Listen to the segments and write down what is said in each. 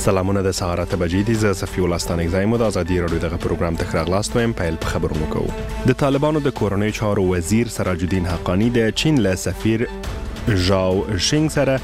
سلامونه د سهار 8 بجې دي. زه صفي الله ستانک زایم د ازادي رادیو دغه پروګرام ته راغلاست وایم. پیل په خبرونو کوو. د طالبانو د کورنۍ چارو وزیر سراج الدین حقانی د چین له سفیر ژاو شینګ سره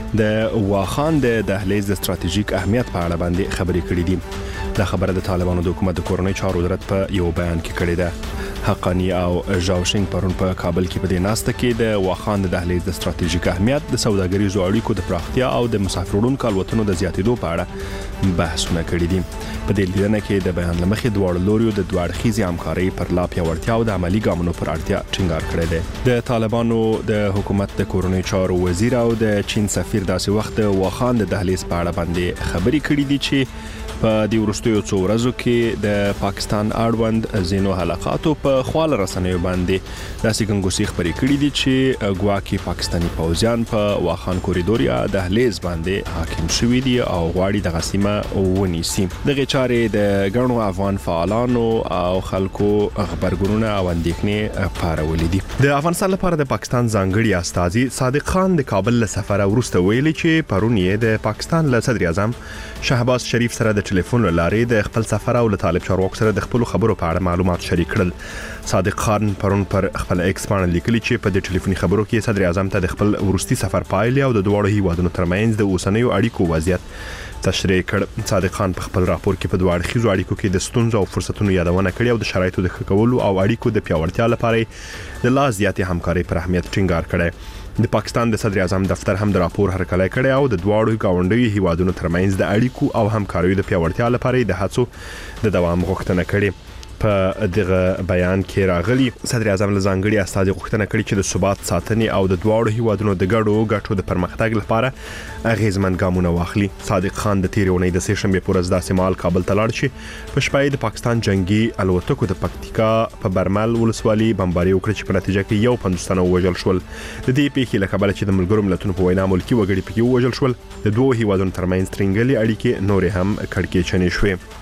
د واخان د دهلیز د استراتیژیک اهمیت په اړه باندې خبرې کړې دي. دا خبره د طالبانو د حکومت د کورنۍ چارو وزارت په یو بیان کې کړې ده. حقانی او ژاو شینګ پرون په کابل کې په دې ناسته کې د واخان د دهلیز د استراتیژیک اهمیت، د سوداګریزو اړیکو د پراختیا او د مسافرونکو الوتنو د زیاتېدو په اړه بحثونه کړي دي. په دې لیدنه کې د بیان لمخې دواړو لوريو د دوه اړخیزې همکارۍ پر لا پیاوړتیا او د عملی ګامونو پر اړتیا ټینګار کړی دی. د طالبانو د حکومت د کورنۍ چارو وزیر او د چین سفیر داسې وخت واخان د دهلیز په اړه باندې خبرې کړې دي چې په دې وروستیو څو ورځو کې د پاکستان اړوند ځینو حلقاتو په خواله رسنیو باندې داسې ګنګوسې خبرې کړې دي چې ګواکې پاکستاني پوځیان په واخان کوریډور یا دهلیز باندې حاکم شوي دي او غواړي دغه سیمه ونیسي. دغه چارې د ګڼو افغان فعالانو او خلکو خبرګونونه او اندېښنې پارولې دي. د افغانستان لپاره د پاکستان ځانګړي استازي صادق خان د کابل له سفر وروسته ویلي چې پرون یې د پاکستان له صدر اعظم شهباز شریف سره د ټلیفون لارې د خپل سفر او له طالب چارواکو سره د خپل خبرو په اړه معلومات شریک کړل. صادق خان پرون پر خپل ایکس باندې لیکلي چې په دې ټلیفوني خبرو کې صدر اعظم ته د خپل ورستي سفر پایلې او د دوه هیوادونو ترمنځ د اوسنیو اړیکو وضعیت تشریح کړ. صادق خان په خپل راپور کې په دوه اړخیزو اړیکو کې د ستونزو او فرصتونو یادونه کړې او د شرایطو د ښه کولو او اړیکو د پیاوړتیا لپاره د لا زیاتې همکارۍ پر اهمیت ټینګار کړی. د پاکستان د صدر اعظم دفتر هم د راپور هرکلی کړی او د دوه گاونډیو هیوادونو ترمنځ د اړیکو او همکاریو د پیاوړتیا لپاره د هڅو د دوام غوښتنه کړې. په دغه بیان کې راغلي صدر اعظم له ځانګړي استازي غوښتنه کړې چې د ثبات ساتنې او د دوه هیوادونو د ګټو د پرمختګ لپاره اغیزمن ګامونه واخلي. صادق خان د تیرې اونۍ د سه شنبې پر ورځ داسې مهال کابل ته لاړ چې په شپه د پاکستان جنگي الوتکو د پکتیکا په برمل ولسوالۍ بمباري وکړه چې په نتیجه کې یو 50 تنه وژل شول. د دې پیښې له کبله چې د ملګرو ملتونو په وینا ملکی وګړي پکې وژل شول، د دوه هیوادونو ترمنځ ترنګلي اړیکې نورې هم کړکېچنې شوې.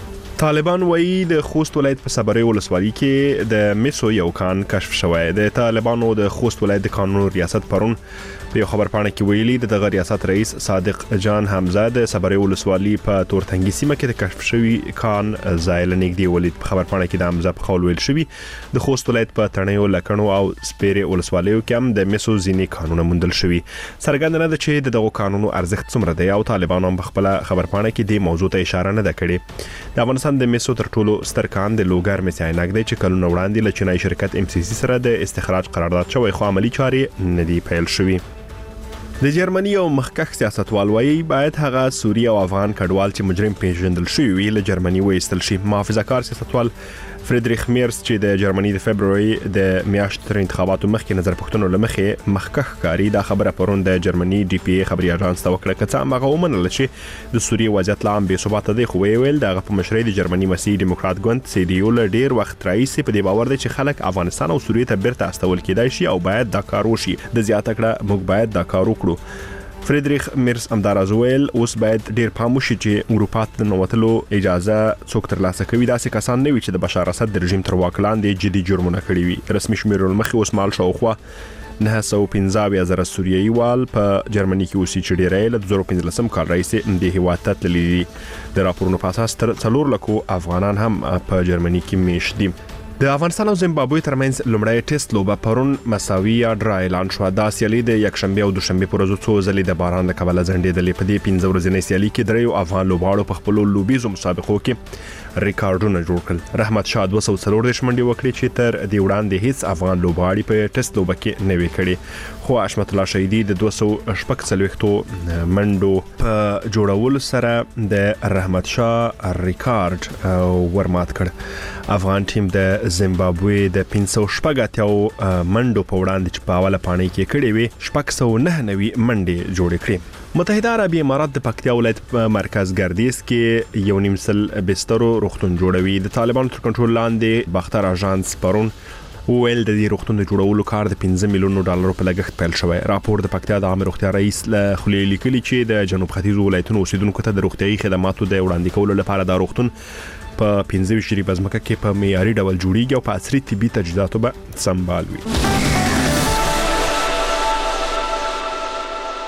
طالبان وایي د خوست ولایت په صبري ولسوالۍ کې د میسو یو کان کشف شوی. د طالبانو د خوست ولایت د قانون ریاست پرون په خبرپاڼه کې ویلي د دغه ریاست رئیس صادق جان حمزه د صبري ولسوالۍ په تورتنګي سیمه کې د کشف شوی کان ځای لنګدي ولید. په خبرپاڼه کې د حمزه په قول ویل شوی د خوست ولایت په تڼیو لکڼو او سپیري ولسوالیو کې هم د میسو ځینې قانون موندل شوی. څرګنده نه ده چې دغه قانونو ارزښت څومره دی او طالبانو په خپل خبرپاڼه کې د موضوع ته اشاره نه ده کړې. د افغانستان د میسو تر ټولو ستر کان د لوګر مس عینک دی چې کلونه وړاندې له چینایي شرکت MCC سره د استخراج قرارداد شوی خو عملی چارې نه دی پیل شوی. د جرمني او مخکښ سیاستوال وایي باید هغه سوری او افغان کډوال چې مجرم پیژندل شوی وي له جرمني وایستل شي. محافظه کار سیاستوال فریدریخ میرس چې د جرمني د فبرवरी د میاشتې تر انتخاباتو مخکې نظر پوښتنو لمخې مخکښ کاری دا خبره پرون د جرمني DPA خبري اژانس ته وکړه. که څه هم هغه ومنله چې د سوریې وضعیت لا هم بې ثباته دی، خو ویل دغه په مشرۍ د جرمني مسیحي دیموکرات ګوند CDU له ډیر وخت راهیسې په دې باور دی چې خلک افغانستان او سوریې ته بیرته استول کېدای شي او باید دا کار وشي. د زیاته کړه موږ باید دا کار وکړو. فریدریخ میرس امدارز ویل اوس باید ډیر پام وشي چې اروپا ته نوتلو اجازه څوک ترلاسه کوي داسې کسان نه وي چې د بشار اسد د رژیم تر واک لاندې جدي جرمونه کړي وي. رسمي شمیرو مخې اوس مال شاوخوا 915,000 سوریایي وال په جرمني کې اوسي چې ډیری له 2015 کال راهیسې د هیواد ته تللي دي. د راپورونو په اساس تر 4 لکو افغانان هم په جرمني کې میشت دي. د افغانستان او زیمبابوې ترمنځ لومړی ټیسټ لوبه پرون مساوي یا ډرا اعلان شو. دا سیالي د یکشنبه او دوشنبه پر ورځو څو ځلې د باران له کبله ځنډېدلې. په دې 15 ورځې سیالي کې دریو افغان لوبغاړو په خپل لوبیزو مسابقو کې ریکارډونه جوړ کړل. رحمت شاه 240 منډې وکړې چې تر دې وړاندې هیڅ افغان لوبغاړي په ټیسټ لوبه کې نه وی کړي. خو حشمت الله شهیدي د 240 منډو په جوړولو سره د رحمت شاه ریکارډ ورمات کړ. افغان ټیم د زیمبابوې د 580 منډو په وړاندې چې په اوله پاڼۍ کې کړې وي 699 منډې جوړې کړې. متحده عربي امارات د پکتیا ولایت په مرکز ګردیز کې یو نیم سل بسترو روغتون جوړوي. د طالبانو تر کنټرول لاندې باختر اژانس پرون ویل د دې روغتون د جوړولو کار د 15 میلیون ډالر په لګښت پیل شوی. راپور د پکتیا د عامه روغتیا رئیس له خلیل لیکلي چې د جنوب ختیځ ولایتونو اوسیدونکو ته د روغتیايي خدماتو د وړاندې کولو لپاره دا روغتون په 15 شری بزمکه کې په معیاري ډول جوړیږي او په عصري طبي تجهیزاتو به سمبال وي.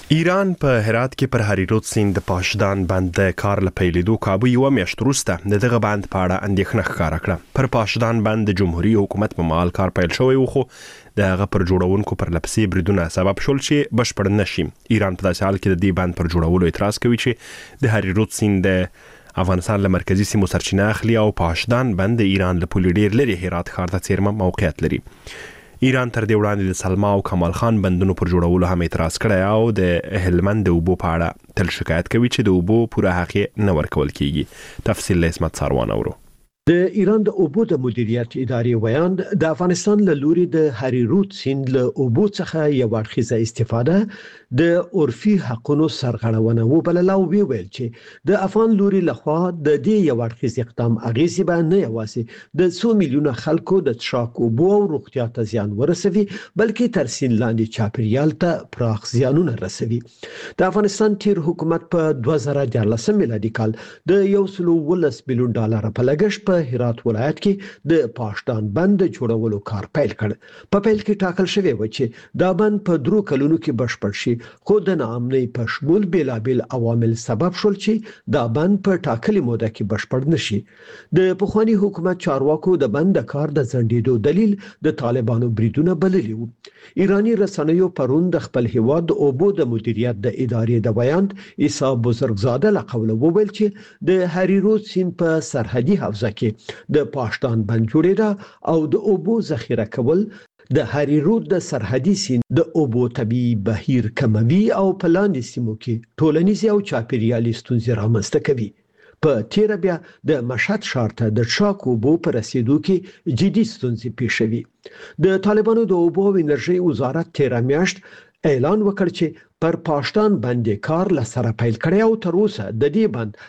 ایران په هرات کې پر هریرود سیند د پاشدان بند د کار لپیلیدو کابو یو میاشت وروسته دغه بند په اړه اندېښنه ښکاره کړه. پر پاشدان بند د جمهوریت حکومت په مهال کار پیل شوی و، خو د هغه پر جوړونکو پر لپسې بریدونه سبب شول چې بشپړ نشي. ایران په داسې حال کې د دې بند پر جوړولو اعتراض کوي چې د هریرود سیند د افغانستان له مرکزی سیمو سرچینه اخلي او پاشدان بند د ایران له پولې ډېر لرې هرات ښار ته څیرمه موقعیت لري. ایران تر دې وړاندې د سلما او کمال خان بندونو پر جوړولو هم اعتراض کړی او د هلمند د اوبو په اړه تل شکایت کوي چې د اوبو پوره حق نه ورکول کیږي. تفصیل له اسمت ساروان اورو. د ایران د اوبو د مدیریت ادارې ویاند د افغانستان له لوري د هریرود سیند له اوبو څخه یو اړخیزه استفاده د عرفي حقونو سرغړونه وبلله او ویل چې د افغان لوري لخوا د دې یو اړخیز اقدام اغیزه به نه یوازې د 100 میلیونه خلکو د څښاک اوبو او روغتیا ته زیان ورسوي بلکې تر سیند لاندې چاپیریال ته پراخ زیانونه رسوي. د افغانستان تیر حکومت په 2014 میلادي کال د 110 میلیون ډالر په لګښت په هرات ولایت کې د پاشدان بند جوړولو کار پیل کړ. په پیل کې ټاکل شوی و چې دا بند په 3 کلونو کې بشپړ شي، خو د ناامنۍ په شمول بیلابیل عوامل سبب شول چې دا بند په ټاکلي موده کې بشپړ نشي. د پخوانی حکومت چارواکو د بند کار د ځنډېدو دلیل د طالبانو بریدونه بللی وو. ایرانی رسنیو پرون د خپل هیواد د اوبو د مدیریت د ادارې د ویاند عیسی بزرگزاده له قوله وویل چې د هریرود سیند په سرحدي حوزه کې د پاشدان بند جوړېده او د اوبو ذخیره کول د هریرود د سرحدي سیند د اوبو طبيعي بهیر کموي او په لاندې سیمو کې ټولنیز او چاپیریالي ستونزې رامنځته کوي. په تیر بیا د مشهد ښار ته د څښاک اوبو پر رسیدو کې جدي ستونزې پیښوي. د طالبانو د اوبو او انرژي وزارت تیر میاشت اعلان وکړ چې پر پاشدان باندې کار لسره پیل کړی او تر اوسه د دې بند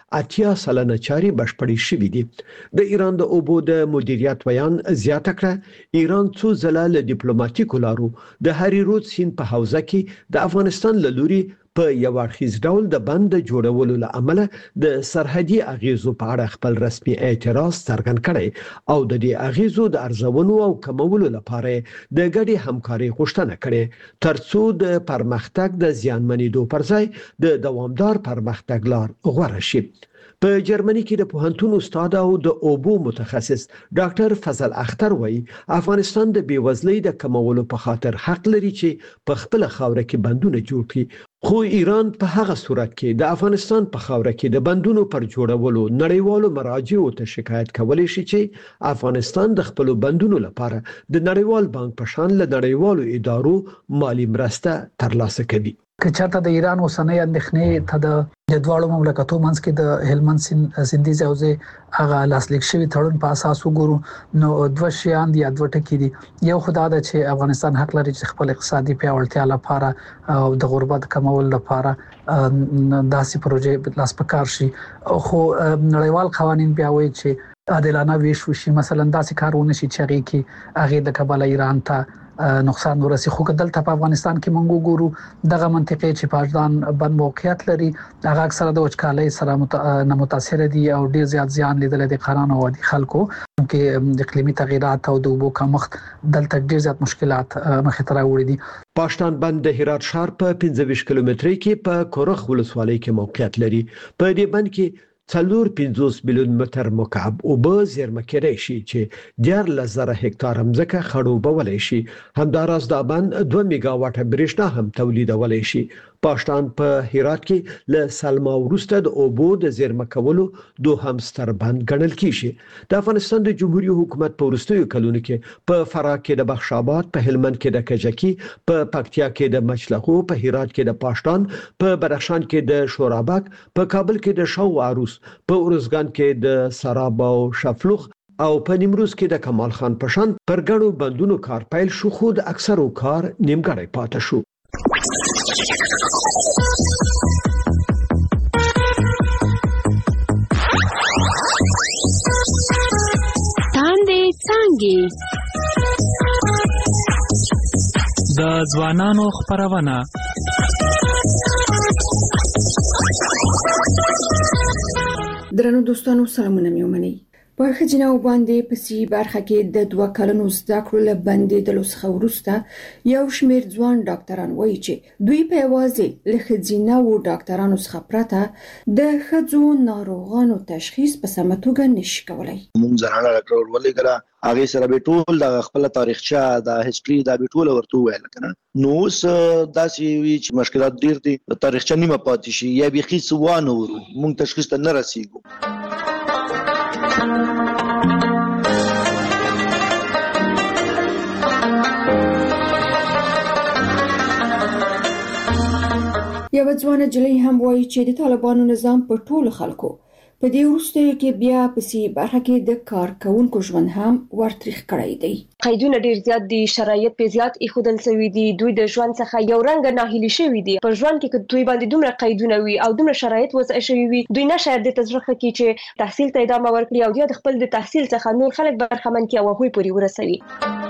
80% چاري بشپړې شوې دي. د ایران د اوبو د مدیریت ویان زیاته کړه ایران څو ځله له ډیپلوماټیکو لارو د هریرود سیند په حوزه کې د افغانستان له لوري په یو اړخیز ډول د بند جوړولو لامل د سرحدي اغیزو په اړه خپل رسمي اعتراض څرګند کړي او د دې اغیزو د ارزونو او کمولو لپاره د ګډي همکاري غوښتنه کړي ترڅو د پرمختګ د زیانمنېدو پر ځای د دوامدار پرمختګ لار غوره شي. په جرمني کې د پوهنتون استاد او د اوبو متخصص ډاکټر فضل اختر وایي افغانستان د بیوزلۍ د کمولو په خاطر حق لري چې په خپل خاوره کې بندونه جوړ کړي، خو ایران په هغه صورت کې د افغانستان په خاوره کې د بندونو پر جوړولو نړیوالو مراجعو ته شکایت کولی شي چې افغانستان د خپل بندونو لپاره د نړیوال بانک په شان له نړیوالو ادارو مالی مرسته ترلاسه کوي. که چاته د ایران اوسنۍ اندېښنې ته د جدوالو مملکتو منځ کې د هلمند سیندي حوزې هغه لاسلیک شوی تړون په اساس وګورو نو دوه شیان دي، دوه ټکي دي. یو خدای دا چې افغانستان حق لري چې خپل اقتصادي پیاوړتیا لپاره او د غربت کمول لپاره داسې پروژې لاس پکار شي، خو نړیوال قوانین بیا وایي چې عادلانه ویش وشي. مثلا داسې کارونه شي چې هغه د کابل ایران ته نقصان ورسي. خو دلته په افغانستان کې مونږ وګورو دغه منطقې چې پاشدان بند موقعیت لري هغه اکثره د وچکالۍ سره نه متاثر دي او ډیر زیات زیان لیدل دي قرانو او د خلکو کې د اقلیمي تغیرات او د اوبو کمښت دلته ډیر زیات مشکلات مخ ته راوړي دي. پاشدان بند د هرات ښار په 25 کیلومترۍ کې په کورخ ولسوالۍ کې موقعیت لري. په دې بند کې 450 میلیون متر مکعب اوبه زیرمه کېدای شي چې 14,000 هکتار ځمکه خړوبولای شي. همداراز دا بند 2 میگا واټه برېښنا هم تولیدولای شي. پاشدان په هرات کې له سلما وروسته د اوبو د زیرمه کولو دوهم ستر بند ګڼل کیږي. د افغانستان د جمهوریت حکومت په وروستیو کلونو کې په فراه کې د بخش آباد، په هلمند کې د کجکی، په پکتیا کې د مچلغو، په هرات کې د پاشدان، په بدخشان کې د شورابک، په کابل کې د شو عروس، په ارزګان کې د سراب او شفلوخ او په نیمروز کې د کمال خان پشان پر ګڼو بندونو کار پیل شو، خو د اکثرو کار نیمګړی پاتې شو. د ځوانانو خبرونه درنو دوستانو سلامونه مې ومنئ. په ښځینه باندې په سی برخه کې د 2 کلونو زده کړو له بندیدلو څخه وروسته یو شمېر ځوان ډاکټران وایي چې دوی په یوازې له ښځینه او ډاکټرانو څخه پرته د ښځو ناروغانو تشخیص په سمه توګه نشي کولای. موږ زنانه ډاکټر ولې کړه هغه سره به ټول د خپل تاریخچه د هیستوري د به ټول ورته ویل کنه نو اوس داسې وی چې مشکلات ډیر دي تاریخچه نیمه پاتې شي یا بيخي سوانه ورو موږ تشخیص ته نه رسیږو. یو ځوان جلۍ هم وایي چې د طالبانو نظام په ټولو خلکو په دې وروستیو کې بیا په سی برخه کې د کارکونکو ژوند هم ورتریخ کړی دی. قیدونه ډیر زیات دي، شرایط په زیات ایښودل شوی دي، دوی د ژوند څخه یو رنګ ناهیلي شوی دي. په ژوند کې دوی باندې دومره قیدونه وي او دومره شرایط وضع شوی وي، دوی نشي د تجربه کې چې تحصیل ته ادامه ورکړي او د خپل د تحصیل څخه نور خلک برخمن کړي او هغوی پورې ورسوي.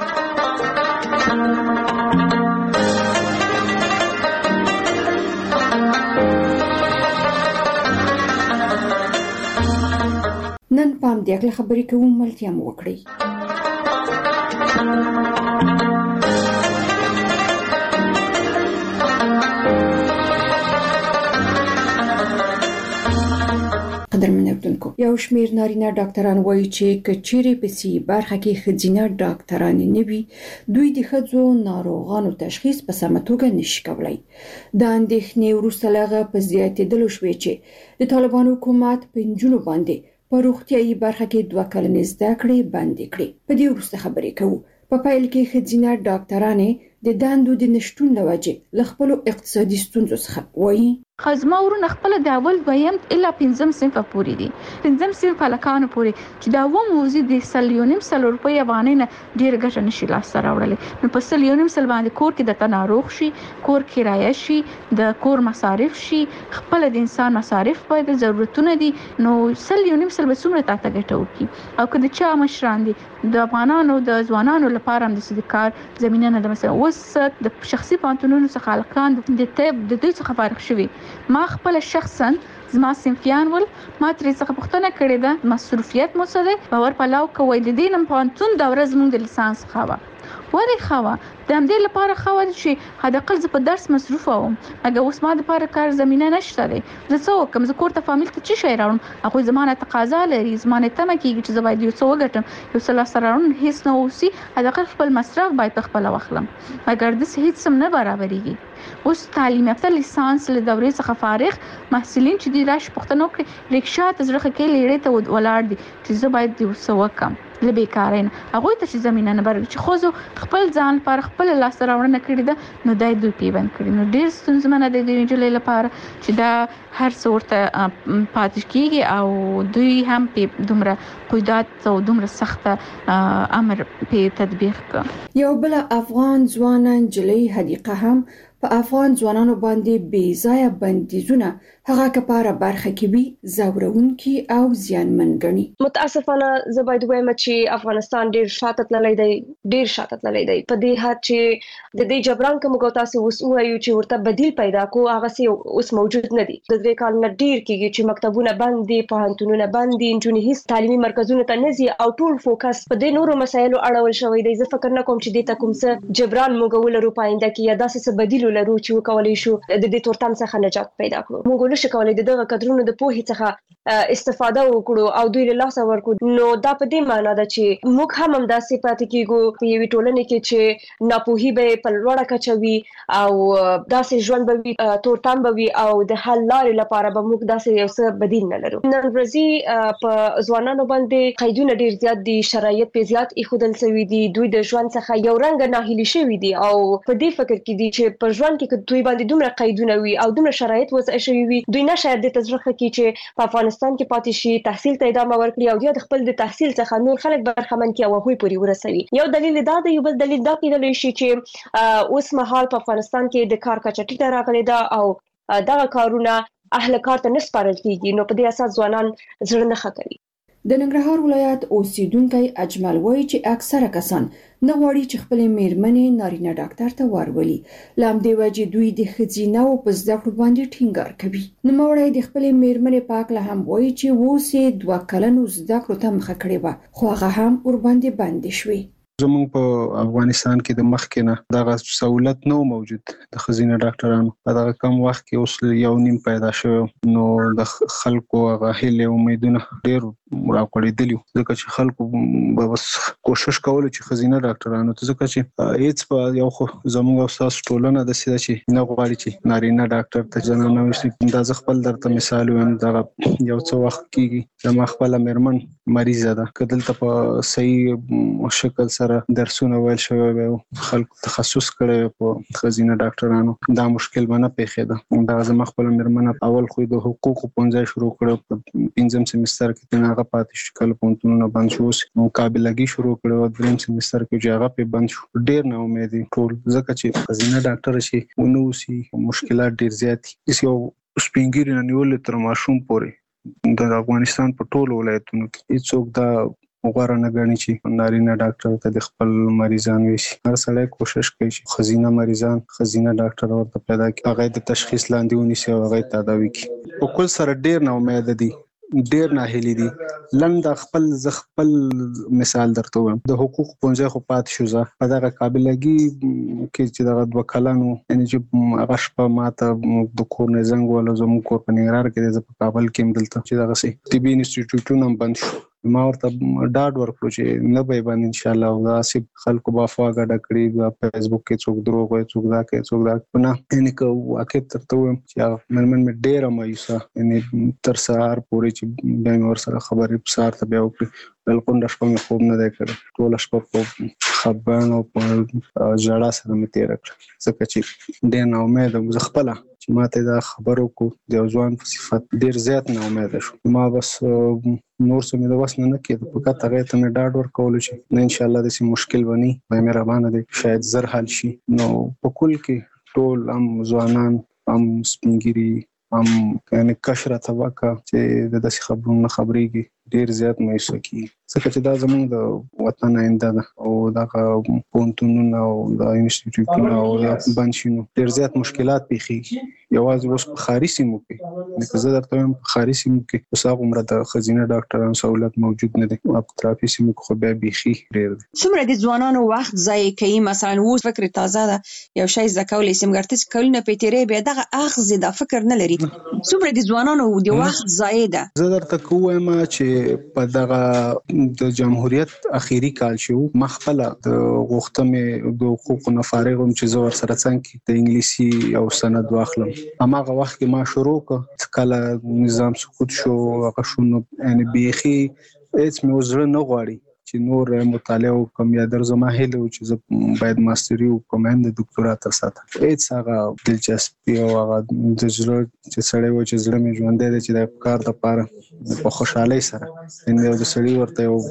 نن پام دې خبرې کوم ملتیا مو وکړي. قدرمن اردوونکو یو شمېر نارینه ډاکټران وایي چې کچېرې په سی برخه کې ښځینه ډاکټران نه وي دوی د ښځو ناروغانو تشخیص په سمه توګه نشي کولای. د اندېښنې وروسته لغه په زیاتېدلو شوې چې د طالبانو حکومت په نجونو باندې په روغتیايي برخه کې 2 کلنې زده کړې بندې کړې. په دې وروسته خبرې کوو. په پایل کې ښځینه ډاکټرانې د دندو د نشټون له وجې له خپلو اقتصادي ستونزو څخه وایي خزما ورونه خپل د اول دویم الا 5 صنف پورې دي 5 صنف هلکانو پورې چې دا و موزي د سلیونیم سل روپۍ افغانۍ نه ډیر ګټه نشي لاسته راوړل. نو په سلیونیم سل باندې کور کې د تناروغ شي، کور کرایه شي، د کور مصارف شي، خپل د انسان مصارف باید ضرورتونه دي. نو سلیونیم سل به څومره تاسو ګټه وکړي او که د چا مشران دي د افغانانو د ځوانانو لپاره هم د صدکار زمينه نه د مثلا اوس د شخصي پانتونونو څخه خلکان د طب د دوی څخه فارغ شوي. ما خپل شخصا زما صنفیان ول ما ترې څخه پوښتنه کړې ده مصروفیت مو څه دی باور پلاو کوي د دې نن پانتون د ورځ موږ د لیسانس خوا وری خوا د همدې لپاره خو چې حد اقل ز په درس مصروف وم اګه اوس ما د لپاره کار زمينه نشته دی. زه څه وکم؟ زه کور ته فامیل ته چی شي راوړم؟ هغه زمانه تقاضا لري، زمانه تمه کیږي چې زه باید یو څه وګټم، یو څه لاسته راوړم، هیڅ نه اوسي. حد اقل خپل مصرف باید خپل واخلم مګر د هیڅ سم نه برابرېږي. اوس تعلیم یافته لیسانس له دورې څخه فارغ محصلین چې دی راش پښتنو کې ریکشا تزرخه کې لیړې ته ولاړ دي چې زه باید یو څه وکم لبیکارین هغه ته چې زمينه نه برګ چې خو خپل ځان پر خپل لاس راوړنه کړی ده نو دای دوی پیوند کړی. نو ډیر ستونزمنه دی د انجلې لپاره چې دا هر څورته پاتې کیږي او دوی هم په دومره قیودات او دومره سخته امر په تطبیق کړ. یو بل افغان ځوان انجلې حدیقه هم په افغان ځوانانو باندې بې ځایه بندیزونه هغه کپاره برخه کې وي زورونکي او زیانمن ګڼي. متاسفانه زه باید وایم چې افغانستان ډیر شاته تللی دی په دې حد چې د دې جبران کوم تاسو اوس وایو چې ورته بدیل پیدا کو هغه سي اوس موجود نه دي. د دې کال نه ډیر کېږي چې مکتبونه بند دي، پوهنتونونه بند دي، نجونې هیڅ تعلیمي مرکزونه ته نه ځي او ټول فوکس په دې نورو مسایلو اړول شوی دی. زه فکر نه کوم چې دې ته کوم څه جبران موږ ولرو پاینده کې یا داسې څه بدیل لرو چې وکولای شو د دې تورتم څخه نجات پیدا کړو. موږ نشو کولای دغه قدرونو د پوهې څخه استفاده وکړو او دوی له لاسه ورکړو. نو دا په دې معنی ده چې موږ هم داسې پاتې کیږو په یوې ټولنې کې چې ناپوهي به په لوړه کچه وي او داسې ژوند به وي، تورتم به وي او د حل لارې لپاره به موږ داسې یو څه بدیل نه لرو. نن ورځې په ځوانانو باندې قیدونه ډیر زیات دي، شرایط په زیات ایښودل شوي دي، دوی د ژوند څخه یو رنګ ناهیلي شوي دي او په دې فکر کې دي چې په ژوند کې دوی باندې دومره قیدونه وي او دومره شرایط وضع شوي وي، دوی نشي د تجربه کې چې په افغانستان کې پاتې شي، تحصیل ته ادامه ورکړي او د خپل د تحصیل څخه نور خلک برخمن کړي او هغوی پورې ورسوي. یو دلیل دا دی، یو بل دلیل دا کېدلی شي چې اوس مهال په افغانستان کې د کار کچه ټیټه راغلې ده او دغه کارونه اهل کار ته نه سپارل کیږي. نو په دې اساس ځوانان زړه نه ښه کوي. د ننګرهار ولایت اوسیدونکو اجمل وایي چې اکثره کسان نه غواړي چې خپل میرمنې نارینه ډاکټر ته ورولي، لام دی وجه دوی د ښځینه او په زده کړو باندې ټینګار کوي. نوموړی د خپل میرمنې په اړه هم وایي چې اوس یې 2 کلنو زده کړو ته مخه کړې وه، خو هغه هم ورباندې بندې شوې. زموږ په افغانستان کې د مخکې نه دغه سہولت نو موجود د ښځینه ډاکټرانو په دغه کم وخت کې اوس یو نیم پیدا شوی، نو د خلکو هغه هیله امیدونه ډېر راوړېدلی، ځکه چې خلکو به بس کوشش کوله چې ښځینه ډاکټرانو ته، ځکه چې هیڅ په یو خو زموږ او ستاسو ټولنه داسې ده چې نه غواړي چې نارینه ډاکټر ته زنانه وشي. دا زه خپل درته مثال وایم، دغه یو څه وخت کېږي زما خپله میرمن مریضه ده، که دلته په صحیح شکل سره درسونه ویل شوی وي، خلکو تخصص کړی په ښځینه ډاکټرانو، دا مشکل به نه پیښېده. دا زما خپله میرمن اول خو د حقوقو پوهنځی شروع کړی، په 5م سیمستر کې هغه پاتې شو، کله پوهنتونونه بند شو، اوس مقابلګي شروع کړی، 2م سیمستر کې چې هغه په بند شو. ډېر نا امید ټول، ځکه چې ښځینه ډاکټر شي ونو سي مشکلات ډېر زیات دي. یو سپینګیری نه نیول تر ماشوم پورې د افغانستان په ټولو ولایتونو کې هیڅوک دا غوړه نه غني چې نارینه ډاکټر ته د خپل مریضان وشي. هر سړی کوشش کوي چې ښځینه مریضان ښځینه ډاکټر ورته پیدا کړي، هغه د تشخیص لاندې ونیسي او هغه تداوي کړي. په کل سره ډېر نا امید دي، ډېر ناهیلي دي. لنډ خپل مثال درته وایم، د حقوق پوهنځی خو پاتې شو، زه په دغه قابلګي کې چې دغه 2 کلنو یعنې چې هغه شپه ماته د کور نه زنګ وواله، زموږ کور په ننګرهار کې دی، زه په کابل کې یم، دلته چې دغسې طبي انسټیټیوټونه هم بند شو. ما ورته ډاډ ورکړو چې نه به یې باندې انشاءالله، او داسې خلکو به افوا ګډه کړي، په فیسبوک کې څوک دروغ وایي، څوک دا کوي، څوک دا کوي. نه، یعنې که واقع درته ووایم چې هغه میرمن مې ډېره مایوسه، یعنې تر سهار پورې چې بیا مې ورسره خبرې سهار ته بیا وکړي، بلکل شپه مې خوب نه دی کړی، ټوله شپه په خفګان او په ژړا سره مې تېره کړه، ځکه چې ډېر ناامیده وم. زه خپله چې ماته دا خبر وکړو د یو ځوان په صفت ډېر زیات ناامیده شو. ما بس نور څه مې د وس نه کېده، فقط هغې ته مې ډاډ ورکولو چې نه انشاءالله داسې مشکل به نه وي، خدای مهربانه دی، شاید زر حل شي. نو په کل کې ټول هم ځوانان، هم سپینګیري، هم یعنې کشره طبقه چې د داسې خبرونو نه خبرېږي ډېر زیات مایوسه کېږي، ځکه چې دا زموږ د وطن آینده ده، او دغه پوهنتونونه او د انسټیټیوټونه او دا بند شي، نو ډېر زیات مشکلات پیښېږي. یوازې اوس په ښاري سیمو کې، لکه زه درته وایم په ښاري سیمو کې اوس هغومره د ښځینه ډاکټرانو سهولت موجود نه دی، په اطرافي سیمو کې خو بیا بیخي ډېر دی. څومره د ځوانانو وخت ضایع کوي؟ مثلا اوس فکر تازه ده، یو شی زده کولی سم، ګرته چې کلونه پې تېرې بیا دغه اخذ دا فکر نه لري. څومره د ځوانانو د وخت ضایع ده؟ زه درته که ووایم چې په دغه د جمهوریت اخیری کال شو، ما خپله د غوښته مې د حقوقو نه فارغ وم چې زه ورسره څنګ کې د انګلیسي یو سند واخلم. هماغه وخت کې ما شروع کړ، کله نظام سقوط شو، هغه شو، نو یعنې بیخي هېڅ مې اوس زړه نه غواړي چې نور مطالعه وکړم، یا در زما هیله و چې زه باید ماستري وکړم، هم د دکتورا ترسره. هېڅ هغه دلچسپي او هغه د زړه چې سړی و چې زړه مې ژوندی دی چې د کار دپاره په خوشحالۍ سره، یعنې د سړي ورته یو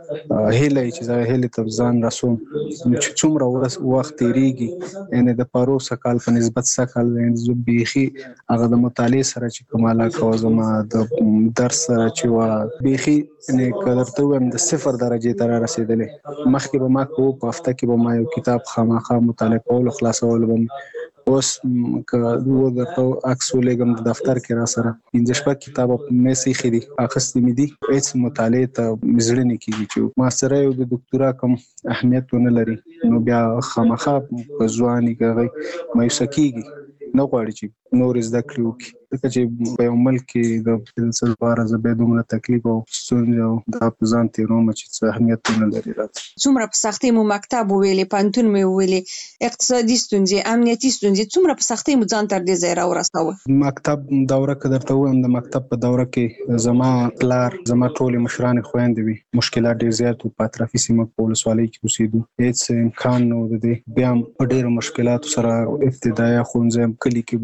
هیله وي چې دغه هیلې ته ځان رسوم، چې څومره وخت تېرېږي، یعنې د پروسه کال په نسبت سږ کال زه بیخي هغه د مطالعې سره چې کوم علاقه وه زما، د درس سره چې وه بیخي، یعنې که درته ووایم د 0 درجې ته را رسېدلې. مخکې به ما کوو په هفته کې به ما یو کتاب خامخا مطالعه کولو خلاصولو به اوس که درته عکس ولېږم د دفتر کې را سره 15 کتابه په میز ایښي دي، اخیستي مې دي، هېڅ مطالعې ته مې زړه نه کېږي چې ما سره یو د دکتورا کوم اهمیت ونه لري، نو بیا خامخا په ځوان یې که هغه مایوسه کېږي، نه غواړي چې نور زده کړې وکړي، ځکه چې په یو ملک کې د څه لپاره زه بیا دومره تکلیف او ستونزې او دا په ځان تېروم چې څه اهمیت ونه لري راته. څومره په سختۍ مو مکتب وویلې، پوهنتون مې وویلې، اقتصادي ستونزې، امنیتي ستونزې، څومره په سختۍ مو ځان تر دې ځای راورساوه؟ مکتب دوره که درته ووایم، د مکتب په دوره کې زما پلار، زما ټولې مشرانې خویندې وي، مشکلات ډېر زیات وو، په اطرافي سیمه په ولسوالۍ کې اوسېدو، هېڅ امکان نه و د دې، بیا هم په ډېرو مشکلاتو سره ابتدایه ښوونځی کلي کې به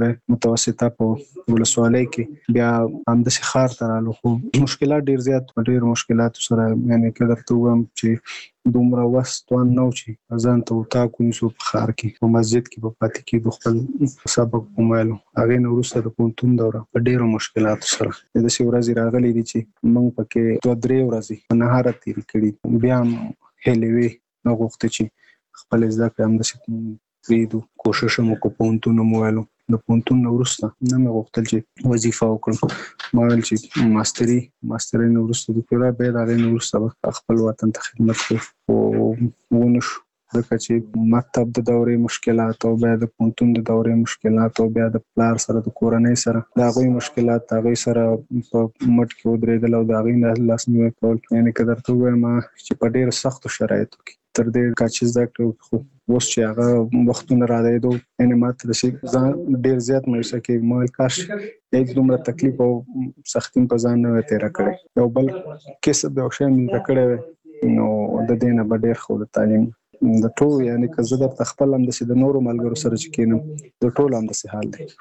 متوسطه په ولسوالۍ کې بیا هم د خار ترالو خو مشکلات ډیر مشکلات سره یعنی کله ته وم چې دومره وستوان نو چې ځان ته تا کوم سو په خار کې په مسجد کې په پاتې کې د خپل سبق کومالو هغه نو وروسته د پونتون دوره په ډیرو مشکلات سره د څه ورځې راغلي دي چې موږ پکې 2-3 ورځې نه هاره تیر کړي بیا هلوي نو غوښته چې خپل ځکه هم د ویدو کوشش مو کو پونتون موالو د پونتون ورسته نه مې غوښتل چې وظیفه وکړم ما ویل چې ماستري نو ورسته د پیرا به دا نو ورسته خپل وطن ته خدمت کوم او ونش ځکه چې مکتب د دورې مشکلات او بیا د پونتون د دورې مشکلات او بیا د پلار سره د کورنۍ سره دا غوي مشکلات هغه سره په مټ کې ودرېدل او دا غي نه لاسنیوي کول یعنی کدر ته وایم چې په ډېر سخت شرایطو کې تر دې کاچز دا خو اوس چې هغه وختونه را دی دوه یعنی ماته د شي ځان ډیر زیات مې سکه مال کاش هیڅ دومره تکلیف او سختي په ځان نه تیر کړی یو بل کیسه به شي مې کړی نو د دینه به ډیر خو د تعلیم د ټول یعنی که زه د خپل هم د نورو ملګرو سره چې کینم د ټول هم د حال دی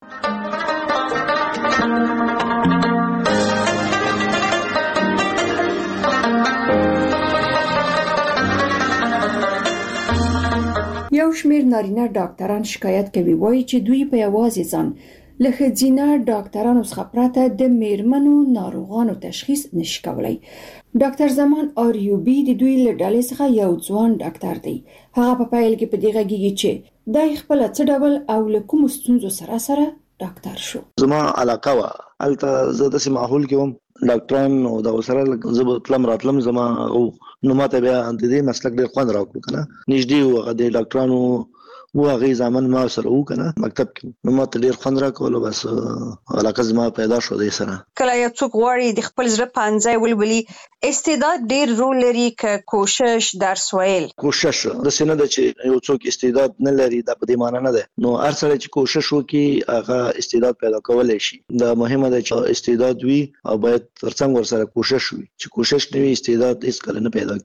یو شمېر نارینه ډاکټران شکایت کوي وایي چې دوی په یوازې ځان له ښځینه ډاکټرانو څخه پرته د میرمنو ناروغانو تشخیص نشي کولای. ډاکټر زمان آریوبی د دوی له ډلې څخه یو ځوان ډاکټر دی. هغه په پیل کې په دې غږیږي چې دای خپل څه ډول او له کوم ستونزو سره ډاکټر شو. زما علاقه وا الته زه د ماحول کې وم ډاکټران او د سره زب تلم راتلم زما او نو ماته بیا د دې مسلک ډیر خوند راوړ کنه نږدې و د ډاکټرانو و هغه ځامن ما سره و کنه مکتب کې نو ماته ډیر خوند راکول بس علاقه زما پیدا شو د سره کله یو څوک غواړي د خپل زړه پانځای ولولي استعداد ډیر رول لري ک کوشش درس ویل کوشش د سینه د چې یو څوک استعداد نه لري د په دې معنی نه ده نو هر سره چې کوشش وکي هغه استعداد پیدا کولای شي دا مهمه ده چې استعداد وي او باید ترڅنګ ور سره کوشش وي چې کوشش نه وي استعداد هیڅ کله نه پیدا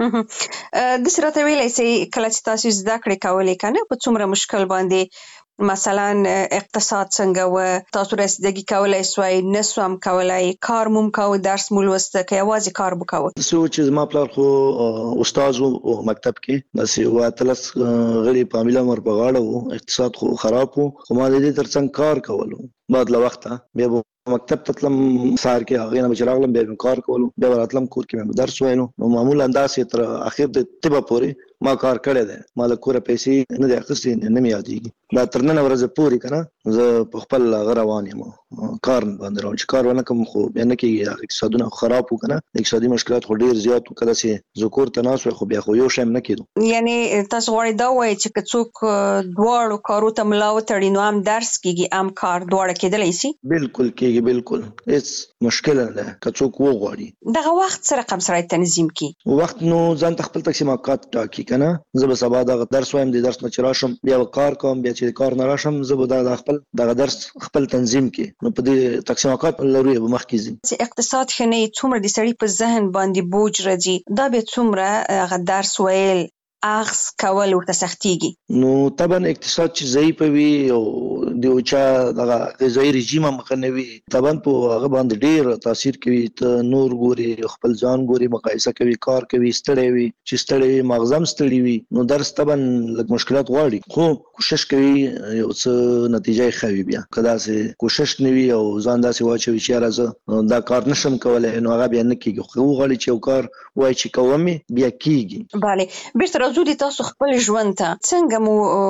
کیږي د سره ته ویلای سي کله چې تاسو زده کړې کولې کنه په څومره مشکل باندې مثلا اقتصاد څنګه و تاسو رسیدګي کولای سوای نسوم کولای کار موم کو درس مول وسته کې आवाज کار وکاو سو چې ما پلار خو استاد او مکتب کې بس یو تلس غړي پامیلا مر په غاړه اقتصاد خو خراب وو خو ما دې ترڅنګ کار کولو بعد له وخته بیا مکتب تطلم سار کې هغه نه بچراغلم بیا کار کولو بیا راتلم کور کې مې درس وایلو نو معمولا انداسې تر اخر د طب پورې ما کار کړی دی ما له کوره پیسې نه دی اخیستې نه مې یادېږي دا تر نن ورځې پورې کنه زه په خپل روان یم کار باندې روان چې کار ونه کوم خو بیا نه کېږي اقتصادونه خراب و کنه اقتصادي مشکلات خو ډېر زیات و کله چې ذکر تناس خو بیا خو یو شی نه کېدو یعنی تاسو غواړئ دا وایي چې څوک دواړو کارو ته ملا وتړي نو هم درس کېږي هم کار دواړه کېدلی شي بالکل کېږي بالکل هیڅ مشکل نه ده که څوک وغواړي دغه وخت سره کوم سره تنظیم کی وخت نو ځان خپل تقسیمات ټاکي کنه زه به سبا د درس وایم د درس نه چراشم بیا کار کوم بیا چې کار نه راشم زه به د خپل د درس خپل تنظیم کی نو په دې تقسیمات لري به مخکې زی اقتصاد خنه څومره د سړي په ذهن باندې بوج راځي دا به څومره غ درس ویل اخذ کول ورته سختيږي نو طبعا اقتصاد چې ضعیف وي او د اوچا د غذایی رژیم مخنوي طبعا په هغه باندې ډیر تاثیر کوي ته نور ګوري خپل ځان ګوري مقایسه کوي کار کوي ستړی وي چې ستړی مغزم ستړی وي نو درس طبعا لږ مشکلات غواړي خو کوشش کوي یو څه نتیجه خوي بیا کدا سه کوشش نوي او ځان داسې واچوي چې راځه دا کار نشم کولای نو هغه بیا نه کیږي خو غواړي چې یو کار وای چې کومي بیا کیږي bale بیرته راځو د تاسو خپل ژوند ته څنګه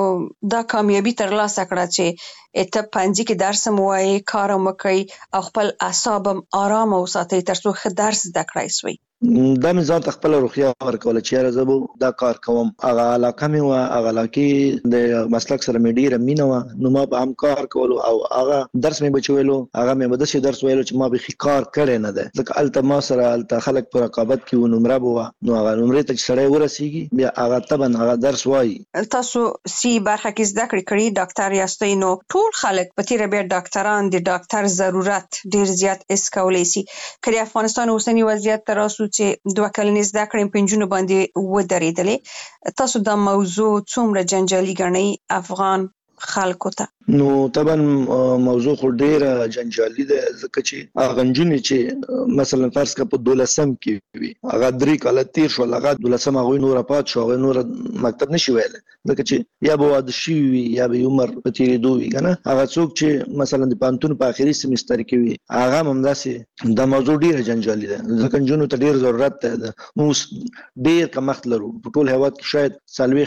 مو دا کامیابی ترلاسه کړه چې ته پنځه کې درس مو وایي کار مو کوي او خپل اعصاب آرام او ساتي ترڅو ښه درس زده کړئ سوی دا مې ځان خپل روحیه ورکول چې راځم دا کار کوم هغه علاقه مې و هغه علاقه د مسلک سره مې ډیره مینه و نو ما به هم کار کول او هغه درس مې بچویلو هغه مې بده شي درس ویلو چې ما به کار کړی نه ده ځکه الته ما سره الته خلک پر رقابت کې و نمره بو نو هغه نمره ته سړی ورسیږي بیا هغه طبعا هغه درس وایي تاسو سی برخه کې زده کړی ډاکټر یاستئ نو ټول خلک په تیر بیا ډاکټران د ډاکټر ضرورت ډیر زیات اس کولای شي کله افغانستان اوسنی وضعیت تراسو چې دوه کلنې زده کړې پنځونه باندې ودرېدلې تاسو دا موضوع څومره جنجالي ګڼئ افغان خلکو ته؟ نو طبعا موضوع خو ډیره جنجالي ده، ځکه چې هغه نجونې چې مثلا فرض کړه په 12 کې وي، هغه 3 کاله تیر شو، هغه 12 هغه نور پات شو، هغه نور مکتب نشي ویل، ځکه چې یا به واده شي وي یا به عمر په تیرېدو وي کنه. هغه څوک چې مثلا د پانتون په اخري سمستر کې وي، هغه هم داسې د موضوع ډیره جنجالي ده، ځکه نجونو ته ډیر ضرورت ده. موږ ډیر کمښت لرو په ټول هیواد کې، شاید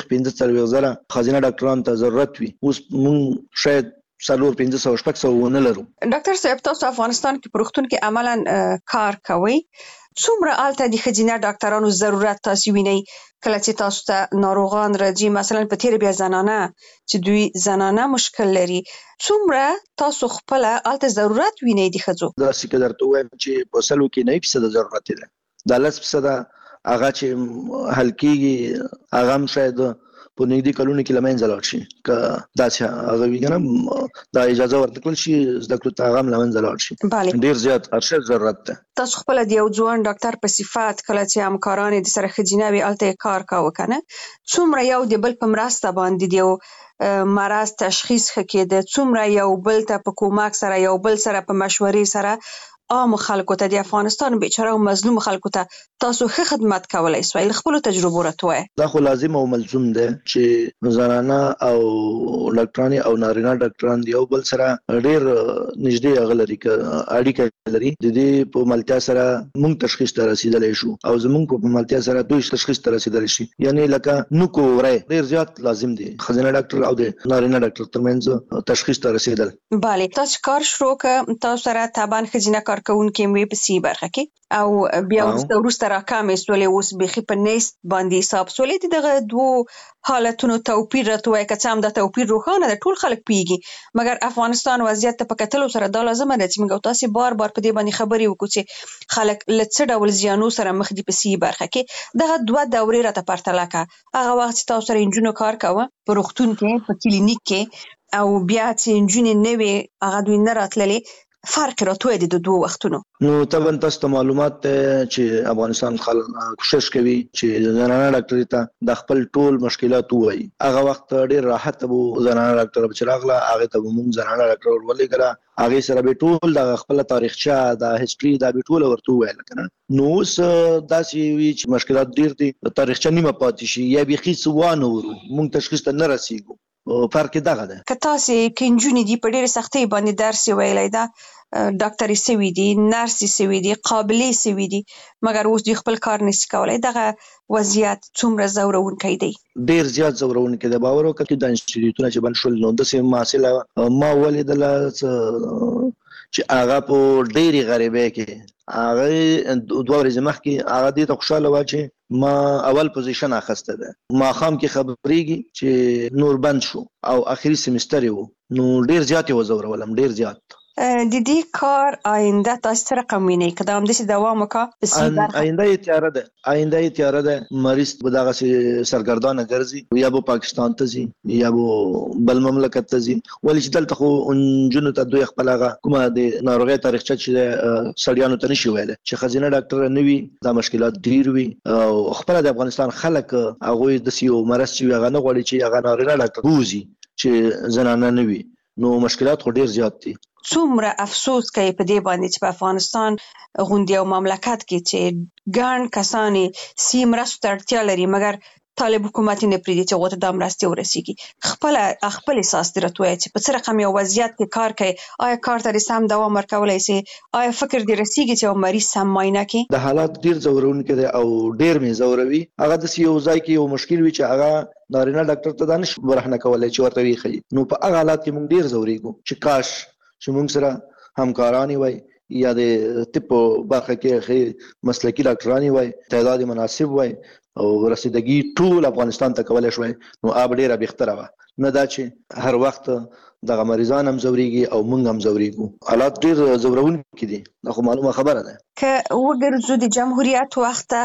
45 زره خزینه ډاکټرانو ته ضرورت وي، اوس موږ شاید 400-500 ونه لرو. ډاکټر صاحب، تاسو افغانستان کې په روغتون کې عملاً کار کوئ، څومره آلته د ښځینه ډاکټرانو ضرورت تاسو وینئ کله چې تاسو ته ناروغان راځي؟ مثلا په تیر بیا زنانه چې دوی زنانه مشکل لري، څومره تاسو خپل آلته ضرورت وینئ د ښځو؟ دا څه درته وایم چې په سلو کې 9% ضرورت ده، دا 10% هغه چې حل کېږي هغه هم شاید په نږدې کلونو کې لمنځه لاړ شي، که داسې هغه وي کنه دا اجازه ورکړل شي زده کړو ته هغه هم لمنځه لاړ شي. ډیر زیات ارشد ضرورت ده. تاسو خپل د یو ځوان ډاکټر په صفات کله چې همکاران د سره ښځینه وي الته کار کاوه کنه، څومره یو د بل په مرسته باندې دیو مرض تشخیص کېده، څومره یو بل ته په کومک سره یو بل سره په مشورې سره عام خلکو ته، د افغانستان بیچاره او مظلوم خلکو ته تاسو ښه خدمت کولای سوای؟ خپل تجربه راته دا خو لازم او ملزوم ده چې زنانه او ډاکټران او نارینه ډاکټران یو بل سره ډیر نږدې غلري اړیکه لري، د دې په ملتیا سره موږ تشخیص ته رسیدلی شو او زموږ په ملتیا سره دوی تشخیص ته رسیدلی شي. یعنی لکه نو کوره ډیر زیات لازم دي خزینه ډاکټر او د نارینه ډاکټر ترمنځ تشخیص ته رسیدل. bale تاسو کار شروع ک تاسو سره تابان خزینه کارکونکو مې په سی برخه کې او بیا وروسته راکمې سولې اوس بخي په نیست باندې حساب سولې دغه دوه حالتونو توپیر راته وای، که څه هم د توپیر روښانه ده، ټول خلک پیږي، مګر افغانستان وضعیت ته په کتلو سره دا لازمه ده چې موږ تاسو بار بار په دې باندې خبرې وکړو چې خلک له څه ډول زیانو سره مخ دي په سی برخه کې. دغه دوه دورې راته پرتله کړه، هغه وخت چې تاسو سره انجونو کار کاوه په روغتون کې په کلینیک کې او بیا چې انجونې نوې هغه دوی نه راتللې، فرق راته د دوه وختونو. نو طبعا تاسو معلومات چې افغانستان خلک کوشش کوي چې زنانه ډاکټر ته د خپل ټول مشکلات وایي، هغه وخت ډیر راحت وو زنانه ډاکټر چې راغله هغه ته موږ زنانه ډاکټر ولې کړه، هغه سره به ټول د خپل تاریخچه د هیستوري د به ټول ورته ویل کنه. نو اوس داسې وی چې مشکلات ډیر دي، تاریخچه نیمه پاتې شي یا بيخي سوانه ورو موږ تشخیص ته نه رسیږو. فرق دغه ده که تاسو کینجونی دی په ډېر سختۍ باندې درس ویلای دا ډاکټري سوي دي، نرسي سوي دي، قابلې سوي دي، مګر اوس د خپل کار نشي کولای. دغه وضعیت څومره زورونکی دی؟ ډیر زیات زورونکی دی. باور وکړئ چې د انسټیټیوټونو چې بن شول نو د سیم محصله ما ولیدل چې هغه په ډېری غریبه کې هغه دوه ورځې مخکې هغه دې ته خوشاله و چې ما اول پوزیشن اخسته ده، ما خام کې خبرېږي چې نور بند شو او اخري سمستر وو، نو ډیر زیات وزورولم، ډیر زیات. د دې کار آینده تاسو سره کوم وینئ که دا همداسې دوام وکړي؟ آینده یې تیاره ده، آینده یې تیاره ده. مریض به دغسې سرګردانه ګرځي، یا به پاکستان ته ځي یا به بل مملکت ته ځي، ولې چې دلته خو نجونو ته دوی خپل هغه کومه د ناروغۍ تاریخچه چې سړیانو ته نشي ویلی چې ښځینه ډاکټره نه وي، دا مشکلات ډیر وي او خپله د افغانستان خلک هغوی داسې یو مرض چې وي هغه نه غواړي چې هغه نارینه ډاکټر بوځي چې زنانه نه وي، نو مشکلات خو ډیر زیات دي. څومره افسوس کوي په دې باندې چې په افغانستان غوندې یو مملکت کې چې ګڼ کسان سي مرستو ته اړتیا لري مګر طالب حکومت نه پریږدي چې هغوی ته دا مرستې ورسیږي. خپل احساس دې راته وایه چې په څه رقم یو وضعیت کې کار کوي، آیا کار ته سم دوام ورکولی سي؟ آیا فکر دې رسیږي چې یو مریض سم معاینه کړي؟ د حالات ډیر ځورونکی دی او ډیر مې ځوروي. هغه داسې یو ځای کې یو مشکل وي چې هغه نارینه ډاکټر ته دا نشي برهنه کولی چې ورته ویښوي، نو په هغه حالات کې موږ ډیر ځورېږو چې کاش چې موږ سره همکارانی وای یا د طب په برخه کې مسلکي ډاکټرانی وای، تعداد مناسب وای او رسیدګي ټول افغانستان ته کولای شوی، نو اب ډیره بهتره وه. نه دا چې هر وخت دغه مریضان هم ځورېږي او موږ هم ځورېږو. حالات ډیر ځورونکي دي، دا خو معلومه خبره ده. که وګرځو د جمهوریت وخت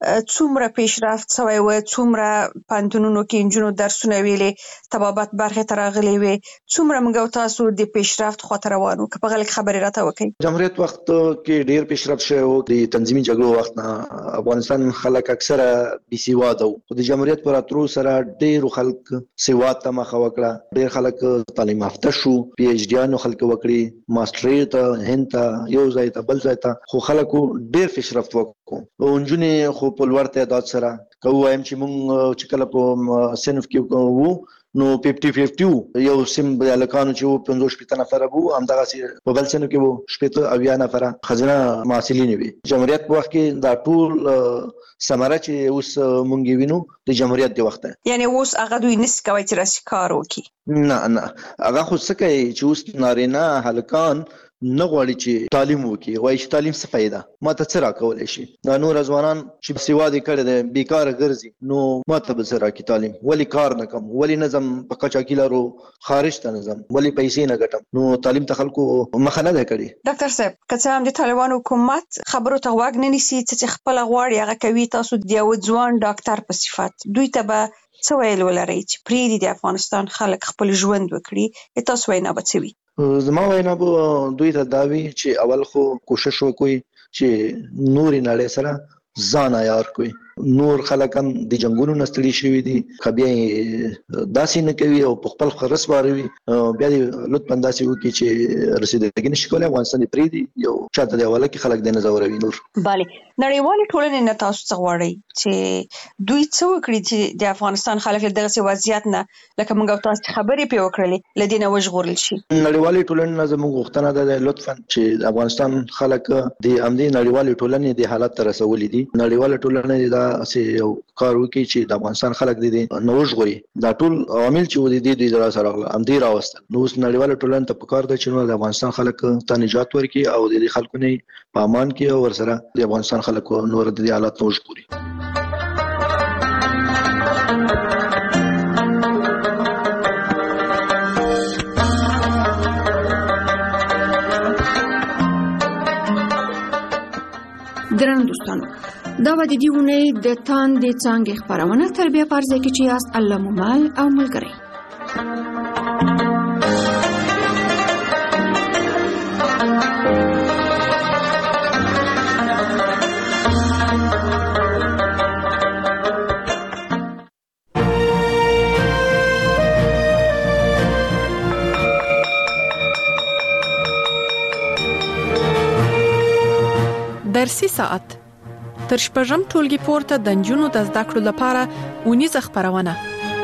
څومره پیشرفت شوی و، څومره پوهنتونونو کې نجونو درسونه ویلې، طبابت برخې ته راغلې وې، څومره موږ او تاسو د پیشرفت خواته روان وو؟ که په غلط خبرې راته وکړئ. جمهوریت وخت کې ډیر پیشرفت شوی و. د تنظیمي جګړو وخت نه افغانستان خلک اکثره بي سواده وو، خو د جمهوریت پر اترو سره ډیر خلک سواد ته مخه وکړه، ډیر خلک تعلیم یافته شو، پی ایچ ډیانو خلک وکړي، ماستري ته هند ته یو ځای ته بل ځای ته، خو خلکو ډیر پیشرفت وکړو. او نجونې خو په لوړ تعداد سره کوم وایم چې مونږ چې کله په صنف کې وو نو 50-50 یو سیم بلکانو چې 55 نفر وو، همدغه په بل صنف کې وو 70 نفر خزانه محصلین وي. جمهوریت په وخت کې دا ټول ثمره چې اوس مونږ وینو د جمهوریت دی وخت، یعنی اوس هغه دوی نس کوي چې راسي کار وکړي. نه هغه خو څه کوي چې اوس نارینه هلکان نه غواړي چې تعلیم وکړي، وایي چې تعلیم څه فایده، ما ته څه راکولی شي. دا نور ځوانان چې سواد یې کړی دی بیکاره ګرځي، نو ما ته به څه راکړي تعلیم، ولې کار نه کوم، ولې نه ځم په قاچاقي لارو خارج ته نه ځم، ولې پیسې نه ګټم، نو تعلیم ته خلکو مخه نه ده کړې. ډاکټر صاحب، که څه هم د طالبانو حکومت خبرو ته غوږ نه نیسي، څه چې خپله غواړي هغه کوي، تاسو د یو ځوان ډاکټر په صفت دوی ته به څه ویل ولرئ چې پرېږدي د افغانستان خلک خپل ژوند وکړي؟ تاسو وینا به څه وي؟ زما وینا به دوی ته دا وي چې اول خو کوشش وکړي چې نورې نړۍ سره ځان عیار کړي. نور خلک هم د جنگونو نه ستړي شوي دي، که بیا یې داسې نه کوي او په خپل خرس واروي، بیا دې لطفا داسې وکړي چې رسېدګي نشي کولی، افغانستان یې پرېږدي، یو چاته د حواله کړي، خلک دې نه ځوروي. نور بله نړیوالې ټولنې نه تاسو څه غواړئ چې دوی څه وکړي چې د افغانستان خلک له دغسې وضعیت نه، لکه موږ او تاسو خبرې پرې وکړلې، له دې نه وژغورل شي؟ نړیوالې ټولنې نه زموږ غوښتنه ده لطفا چې د افغانستان خلک د همدې نړیوالې ټولنې د حالت ته رسولي دي. نړیواله ټولنه داسې یو کار وکړي چې د افغانستان خلک دې نه وژغوري. دا ټول عوامل چې د دې سره راغله همدې راوستل، نو اوس نړیواله ټولنه ته پکار ده چې د افغانستان خلک ته نجات ورکړي او د دې خلکو نه په امان کې او ورسره د افغانستان خلکو نور د دې حالت نه وژغوري. درنو دوستانو، دا و د دې اونۍ د تاندې څانګې خپرونه تر بیا په ارزه کې چې یاست الله مو مل او ملګری. درسي ساعت تر شپږم ټولګي پورته د نجونو د زده کړو لپاره اونیزه خپرونه.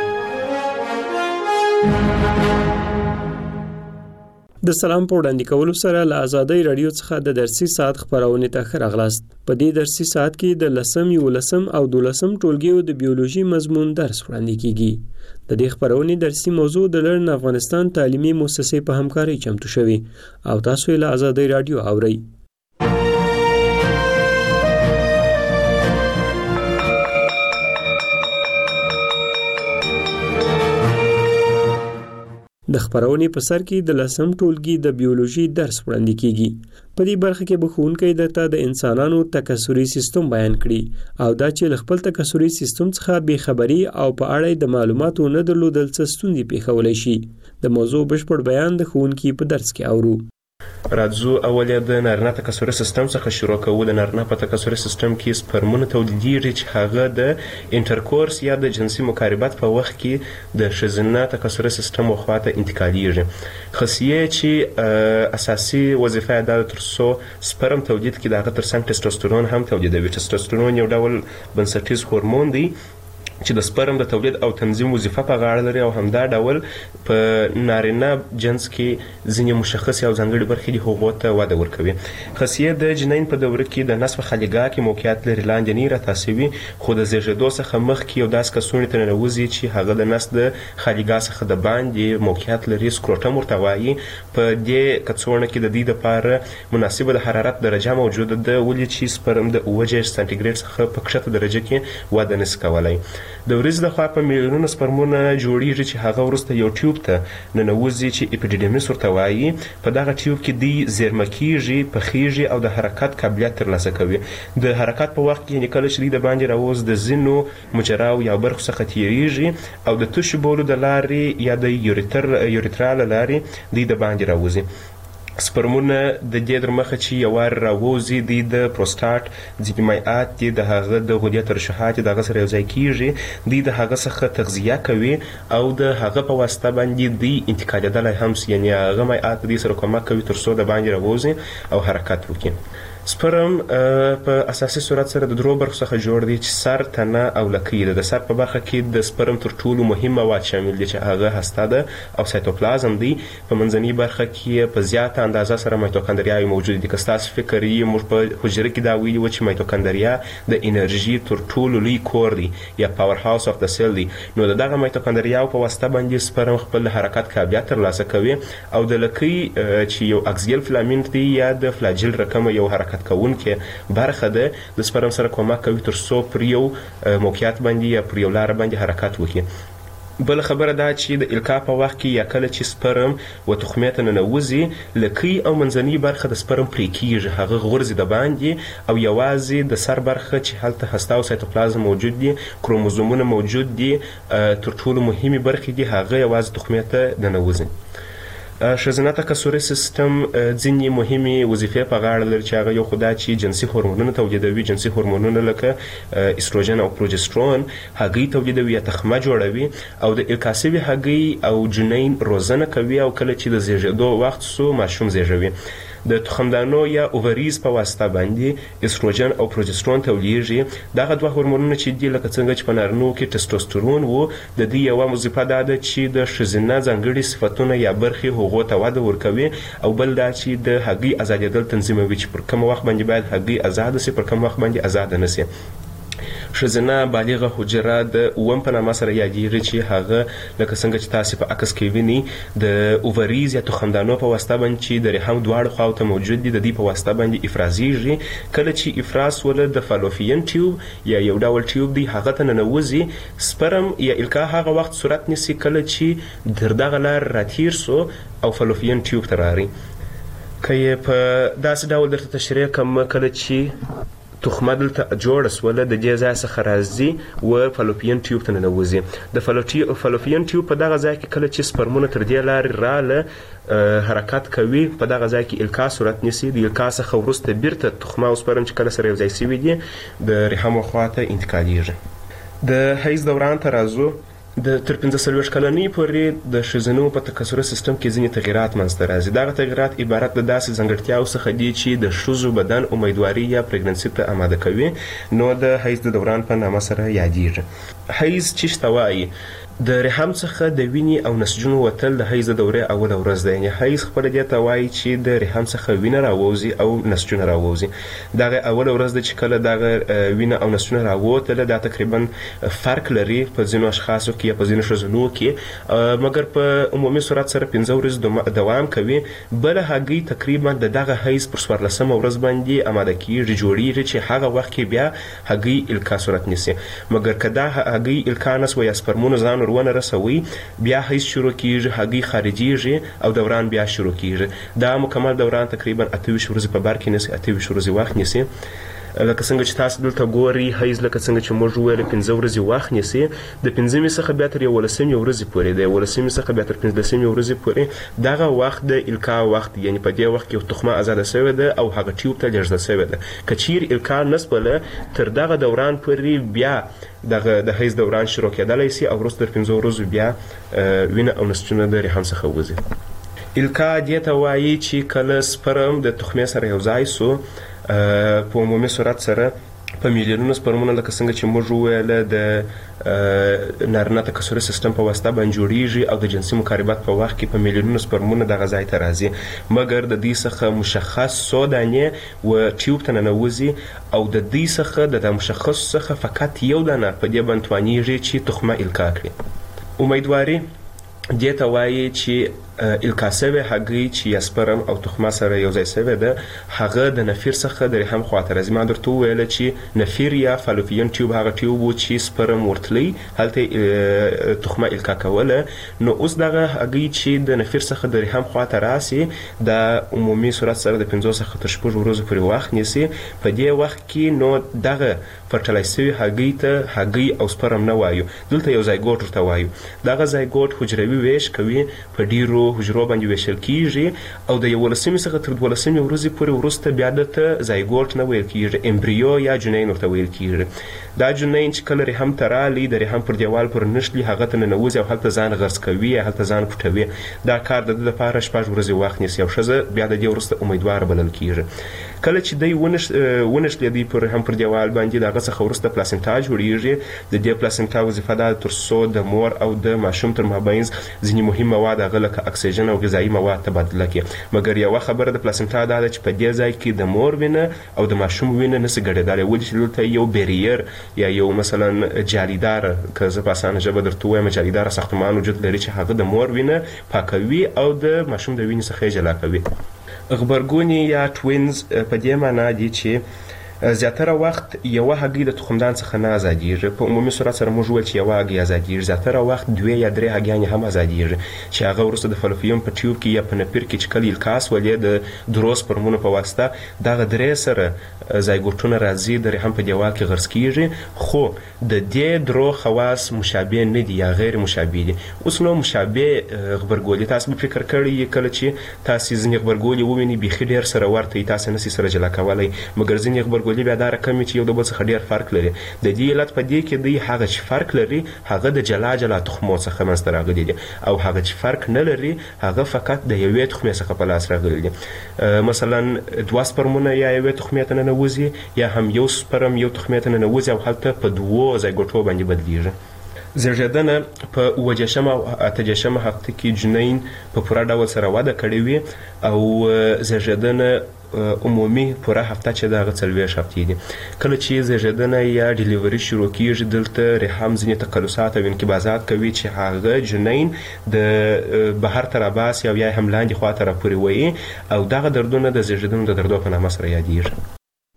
د سلام په وړاندې کولو سره له آزادۍ رادیو څخه د درسي ساعت خپرونې ته ښه راغلاست. په دې درسي ساعت کې د 10م، 11م او 12م ټولګیو د بیولوژي مضمون درس وړاندې کیږي. د دې خپرونې درسي موضوع د لرن افغانستان تعلیمي مؤسسې په همکارۍ چمتو شوی او تاسو یې له آزادۍ رادیو اورئ. د خپرونې په سر کې د 10م ټولګي د بیولوژي درس وړاندې کیږي. په دې برخه کې به ښوونکی درته د انسانانو تکثري سیستم بیان کړي او دا چې له خپل تکثري سیستم څخه بې خبري او په اړه د معلوماتو نه درلودل څه ستونزې پیښولی شي. د موضوع بشپړ بیان د ښوونکي په درس کې اورو. راځو اول د نارینه تکثري سیستم څخه شروع کوو. د نارینه په تکثري سیستم کې سپرمونه تولیدېږي چې هغه د انټرکورس یا د جنسي مقاربت په وخت کې د ښځینه تکثري سیستم خواته انتقالېږي. خصیې چې اساسي وظیفه یې دا ده تر څو سپرم تولید کړي، د هغه تر څنګ ټسټوسترون هم تولیدوي. ټسټوسترون یو ډول بنسټیز هورمون دی چې د سپرم د تولید او تنظیم وظیفه په غاړه لري او همدا ډول په نارینه جنس کې ځینې مشخص او ځانګړي برخې دي هغو ته وده ورکوي. خصیې د جنین په دوره کې د نصف خلیګا کې موقعیت لري، لاندې نه راتاسوي خو د زیږېدو څخه مخکې یو داسې کڅوړې ته ننوځي چې هغه د نس د خلیګا څخه د باندې موقعیت لري، سکروټم ورته وایي. په دې کڅوړه کې د دې دپاره مناسبه د حرارت درجه موجوده ده، ولې چې سپرم د 7 سانتي ګریډ څخه په کښته درجه کې وده نشي کولی. د ورځې د خوا په میلیونونو سپرمونه جوړیږي چې هغه وروسته یو ټیوب ته ننوځي چې اپیډیډیمیس ورته وایي. په دغه ټیوب کې دی زیرمه کیږي، پخیږي او د حرکت قابلیت ترلاسه کوي. د حرکت په وخت کې کله چې د باندې راوز د ځینو مجراو یا برخو څخه تیریږي او د تشو بولو د لارې یا د یوریترا له لارې دی د باندې راوځي. سپرمونه د دې در مخه چې یو وار راوځي دی د پروستات ځینې مایعات دي د هغه د غدې ترشحات د هغه سره یو ځای کیږي، دی د هغه څخه تغذیه کوي او د هغه په واسطه باندې دی انتقالېدلی هم یعنې هغه مایعات دې سره کومک کوي تر څو د باندې راوځي او حرکت وکړي. سپرم په اساسي صورت سره د درو برخو څخه جوړ دی چې سر، تنه او لکۍ ده. د سر په برخه کې د سپرم تر ټولو مهم مواد شامل دي چې هغه هسته ده او سایتوپلازم دی. په منځنۍ برخه کې په زیاته اندازه سره مایتوکاندریاوې موجود دي. که ستاسو فکر یې موږ په حجره کې دا ویلي وو چې مایتوکاندریا د انرژي تر ټولو لوی کور دی یا پاور هاوس اف د سیل دی. نو د دغه مایتوکاندریاو په واسطه باندې سپرم خپل حرکت قابلیت ترلاسه کوي او د لکۍ چې یو اکسیل فلامنټ دی یا د فلاجل رقم یو حرکت کوونکې برخه ده د سپرم سره کومک کوي تر څو پر یو موقعیت باندې یا پر یو لاره باندې حرکت وکړي. بل خبره دا چې د القا په وخت کې یا کله چې سپرم و تخمې ته ننوځي لکۍ او منځنۍ برخه د سپرم پرې کیږي، هغه غورځي د باندې او یوازې د سر برخه چې هلته هسته او سایتوپلازم موجود دي، کروموزومونه موجود دي، تر ټولو مهمې برخې دي، هغه یوازې تخمې ته ننوځي. ښځینه تکثري سیستم ځینې مهمې وظیفې په غاړه لري چې هغه یو خو دا چې جنسي هورمونونه تولیدوي. جنسي هورمونونه لکه استروجن او پروجسترون هګۍ تولیدوي یا تخمه جوړوي او د القا شوي هګۍ او جنین روزنه کوي او کله چې د زیږېدو وخت سو ماشوم زیږوي. د تخمدانو یا اووریز په واسطه باندې استروجن او پروجسترون تولیږي. دغه دوه هورمونونه چې دي لکه څنګه چې په نارینو کې ټسټوسترون و، د دې یوه وظیفه دا ده چې د ښځینه ځانګړي صفتونه یا برخې هغو ته وده ورکوي او بل دا چې د هګۍ ازادېدل تنظیموي چې پر کوم وخت باندې باید هګۍ ازاده سي، پر کوم وخت باندې ازاده نه سي. ښځینه بالغه حجره د اووم په نامه سره یادیږي چې هغه لکه څنګه چې تاسې په عکس کې وینئ د اووریز یا تخمدانو په واسطه باندې چې د رحم دواړو خواو ته موجود دي د دې په واسطه باندې افرازیږي. کله چې افراز وله د فالوپین ټیوب یا یو ډول ټیوب دی هغه ته ننوځي. سپرم یا القا هغه وخت صورت نیسي کله چې تر دغه لار راتیر سو او فالوپین ټیوب ته راغی. که یې په داسې ډول درته تشریح کړم کله چې تخمه دلته جوړه سوله د دې ځای څخه راځي و فالوپین ټیوب ته ننوځي. د فالوپین ټیوب په دغه ځای کې کله چې سپرمونه تر دې لارې راله حرکت کوي په دغه ځای کې القا صورت نیسي. د القا څخه وروسته بیرته تخمه او سپرم چې کله سره یو ځای سوي دي د رحم خواته انتقالیږي. د حیض دوران ته راځو. د تر 45 کلنۍ پورې د ښځینو په تکثري سیستم کې ځینې تغیرات منځته راځي. دغه تغیرات عبارت د داسې ځانګړتیاو څخه دي چې د ښځو بدن امیدواري یا پریګننسي ته آماده کوي. نو د حیض د دوران په نامه سره یادیږي. حیض چې ته وایي د رحم څخه د وینې او نسجونو وتل د حیض د دورې اوله ورځ ده. یعنې حیض خپله دې ته وایي چې د رحم څخه وینه راوځي او نسجونه راوځي. دغه اوله ورځ ده چې کله دغه وینه او نسجونه راوتله دا تقریبا فرق لري په ځینو اشخاصو کې یا په ځینو ښځینو کې، مګر په عمومي صورت سره 15 ورځې دوام کوي. بله هګۍ تقریبا د دغه حیض پر 14مه ورځ باندې آماده کیږي، جوړیږي چې هغه وخت کې بیا هګۍ القا صورت نیسي. مګر که دا هګۍ القا نه سوه یا سپرمونه ځان ونه رسوي بیا حیض شروع کیږي، هګۍ خارجیږي او دوران بیا شروع کیږي. دا مکمل دوران تقریبا 28 ورځې په بر کې نیسي، 28 ورځې وخت نیسي. لکه څنګه چې تاسو دلته ګورئ حیض لکه څنګه چې موږ وویل 15 ورځې وخت نیسي. د 15مې څخه بیا تر 11مې ورځې پورې، د 11مې څخه بیا تر 15مې ورځې پورې دغه وخت د القا وخت، یعنې په دې وخت کې تخمه ازاده شوې ده او هغه ټیوب ته لیږدول شوې ده. که چیرې القا نسبله تر دغه دوران پورې بیا دغه د حیض دوران شروع کېدلی سي او وروسته تر 15 ورځو بیا وینه او نسجونه د رحم څخه وځي. القا دې ته وایي چې کله سپرم د تخمې سره یو ځای سو په عمومي صورت سره په میلیونونو سپرمونه لکه څنګه چې موږ وویله د نارینه تکثري سیستم په واسطه باندې جوړیږي او د جنسي مقاربت په وخت کې په میلیونونو سپرمونه دغه ځای ته راځي. مګر د دې څخه مشخص څو دانې و ټیوب ته ننوځي او د دې څخه د مشخص څخه فقط یو دانه په دې باندې توانیږي چې تخمه القا کړي. امیدواري دې ته وایي چې الکاسوي هګۍ چې یا سپرم او تخمه سره یو ځای شوی ده هغه د نفیر څخه د رحم خواته راځي. ما درته وویله چې نفیر یا فالوپین ټیوب هغه ټیوب و چې سپرم ورتلی هلته تخمه الکا کوله. نو اوس دغه هګۍ چې د نفیر څخه د رحم خواته راسي د عمومي صورت سره د 5 څخه تر 6 ورځې پورې وخت نیسي. په دې وخت کې نو دغه فرټلایز شوي هګۍ ته هګۍ او سپرم نه وایو، دلته یو زایګوټ ورته وایو. دغه زایګوټ حجروي ویش کوي، په ډیرو حجرو باندې ویشل کیږي او د 11 څخه تر 12 ورځې پورې وروسته بیا دته زایګوټ نه ویل کیږي، امبریو یا جنین ورته ویل کیږي. دا جنین چې کله رحم ته رالي د رحم پر دیوال پر نښلي هغه ته ننوځي او هلته ځان غرس کوي یا هلته ځان پټوي. دا کار د ده لپاره 6 ورځې وخت نیسي او ښځه بیا د دې وروسته امیدواره بلل کیږي. کله چې دی ونښلېدی پر رحم پر دیوال باندې د هغه څخه وروسته پلاسنټا جوړیږي. د دې پلاسنټا وظیفه ده تر څو د مور او د ماشوم تر مابینځ ځینې مهم مواد هغه لکه اکسیجن او غذایي مواد تبادله کړي. مګر یوه خبره د پلاسنټا دا ده چې په دې ځای کې د مور وینه او د ماشوم وینه نسي ګډېدلی، ولې چې دلته یو بیریر یا یو مثلا جالیدار، که زه په اسانه ژبه درته ووایم جالیداره ساختمان وجود لري چې هغه د مور وینه پاکوي او د ماشوم د وینې څخه یې جلا کوي. غبرګونې یا ټوینز په دې معنا دي چې زیاتره وخت یوه هګۍ د تخمدان څخه نه ازادیږي. په عمومي صورت سره موږ وویل چې یوه هګۍ ازادیږي، زیاتره وخت 2 یا 3 هګیانې هم ازادیږي چې هغه وروسته د فالوپیم په ټیوب کې یا په نپیر کې چې کله الکاس ولې د درو سپرمونو په واسطه دغه 3 سره زایګوټونه راځي د رحم په دیوال کې غرس کیږي. خو د دې درو خواص مشابه نه دي یا غیر مشابه دي. اوس نو مشابه غبرګولي تاسو به فکر کړی کله چې تاسو ځینې غبرګولي وویني بیخي ډېر سره ورته تاسو نسي سره جلا کولی، مګر ځینې غبرګولي بیا دا رقم چې یو د بل څخه ډېر فرق لري. د دې علت په دې کې دی هغه چې فرق لري هغه د جلا جلا تخمو څخه منځته راغلي دي او هغه چې فرق نه لري هغه فقط د یوې تخمې څخه په لاس راغلي دي. مثلا 2 سپرمونه یا یوې تخمې ته ننوځي یا هم یو سپرم یو تخمې ته ننوځي او هلته په 2 زایګوټو باندې بدلیږي. زیږیدنه په 7 او 8 هفته کې جنین په پوره ډول سره وده کړې وي او زیږیدنه عمومي پوره هفته چې دغه 40 هفتې دي. کله چې زیږیدنه یا ډیلیوري شروع کیږي دلته رحم ځینې تقلصات او انقباضات کوي چې هغه جنین د بهر ته راباسي او یا هم لاندې خواته راپورې وایي او دغه دردونه د زیږیدنو د دردو په نامه سره یادیږي.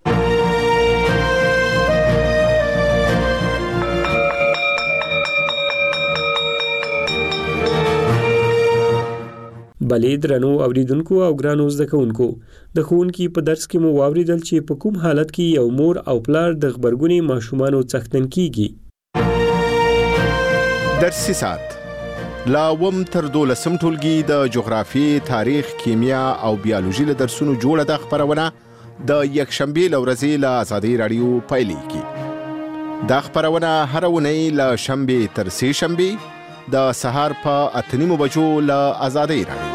بلې درنو اوریدونکو او ګرانو زده کوونکو، د ښوونکي په درس کې مو واوریدل چې په کوم حالت کې یو مور او پلار د غبرګونې ماشومانو څښتن کیږي. درسي ساعت لا وم تر 12 ټولګي د جغرافي، تاریخ، کیمیا او بیولوژي له درسونو جوړه د خبرونه د یکشنبه لورځي له آزادۍ رادیو پایلیږي. دا خبرونه هر ونی له شنبه تر سه شنبه د سهار په 8:30 بجو له آزادۍ رادیو.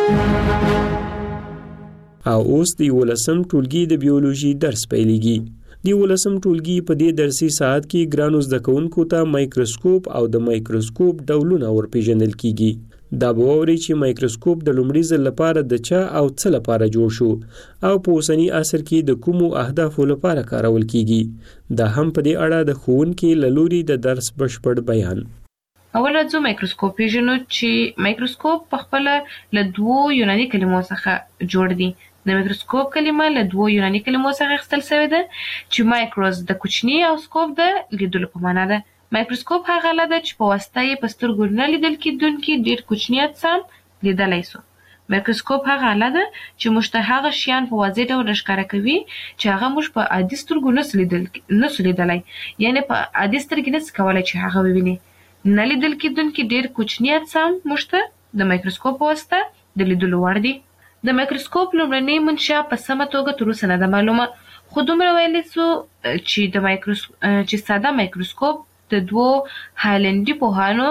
او اوس د 11 ټولګي د بیولوژي درس پیلېږي. د 11 ټولګي په دې درسي ساعت کې ګرانو زده کوونکو ته مایکروسکوپ او د مایکروسکوپ ډولونه ورپېژندل کیږي. دا به واورئ چې مایکروسکوپ د لومړي ځل لپاره د چا او څه لپاره جوړ شو او په اوسني عصر کې د کومو اهدافو لپاره کارول کیږي. دا هم په دې اړه د ښوونکي له لوري د درس بشپړ بیان. اول راځو مایکروسکوپ پیژنو چې مایکروسکوپ په خپل له 2 یوناني کلمو څخه جوړ دي. د مایکروسکوپ کلمه له 2 یوناني کلمو څخه اخیستل شوې ده چې مایکروس د کوچني او سکوپ د لیدلو په معنا ده. مایکروسکوپ هغه آله ده چې په واسطه یې په سترګو نه لیدل کېدونکي ډېر کوچني اجسام لیدلی سو. مایکروسکوپ هغه آله ده چې موږ ته هغه شیان په واضح ډول ښکاره کوي چې هغه موږ په عادي سترګو نسو لیدلی، یعنې په عادي سترګې نسي کولی چې هغه وویني. نه لیدل کېدونکي ډېر کوچني اجسام موږ ته د مایکروسکوپ په واسطه د لیدلو وړ دي. د مایکروسکوپ لومړنۍ منشا په سمه توګه تر اوسه نه ده معلومه، خو دومره ویلی سو چې ساده مایکروسکوپ د 2 هالنډي پوهانو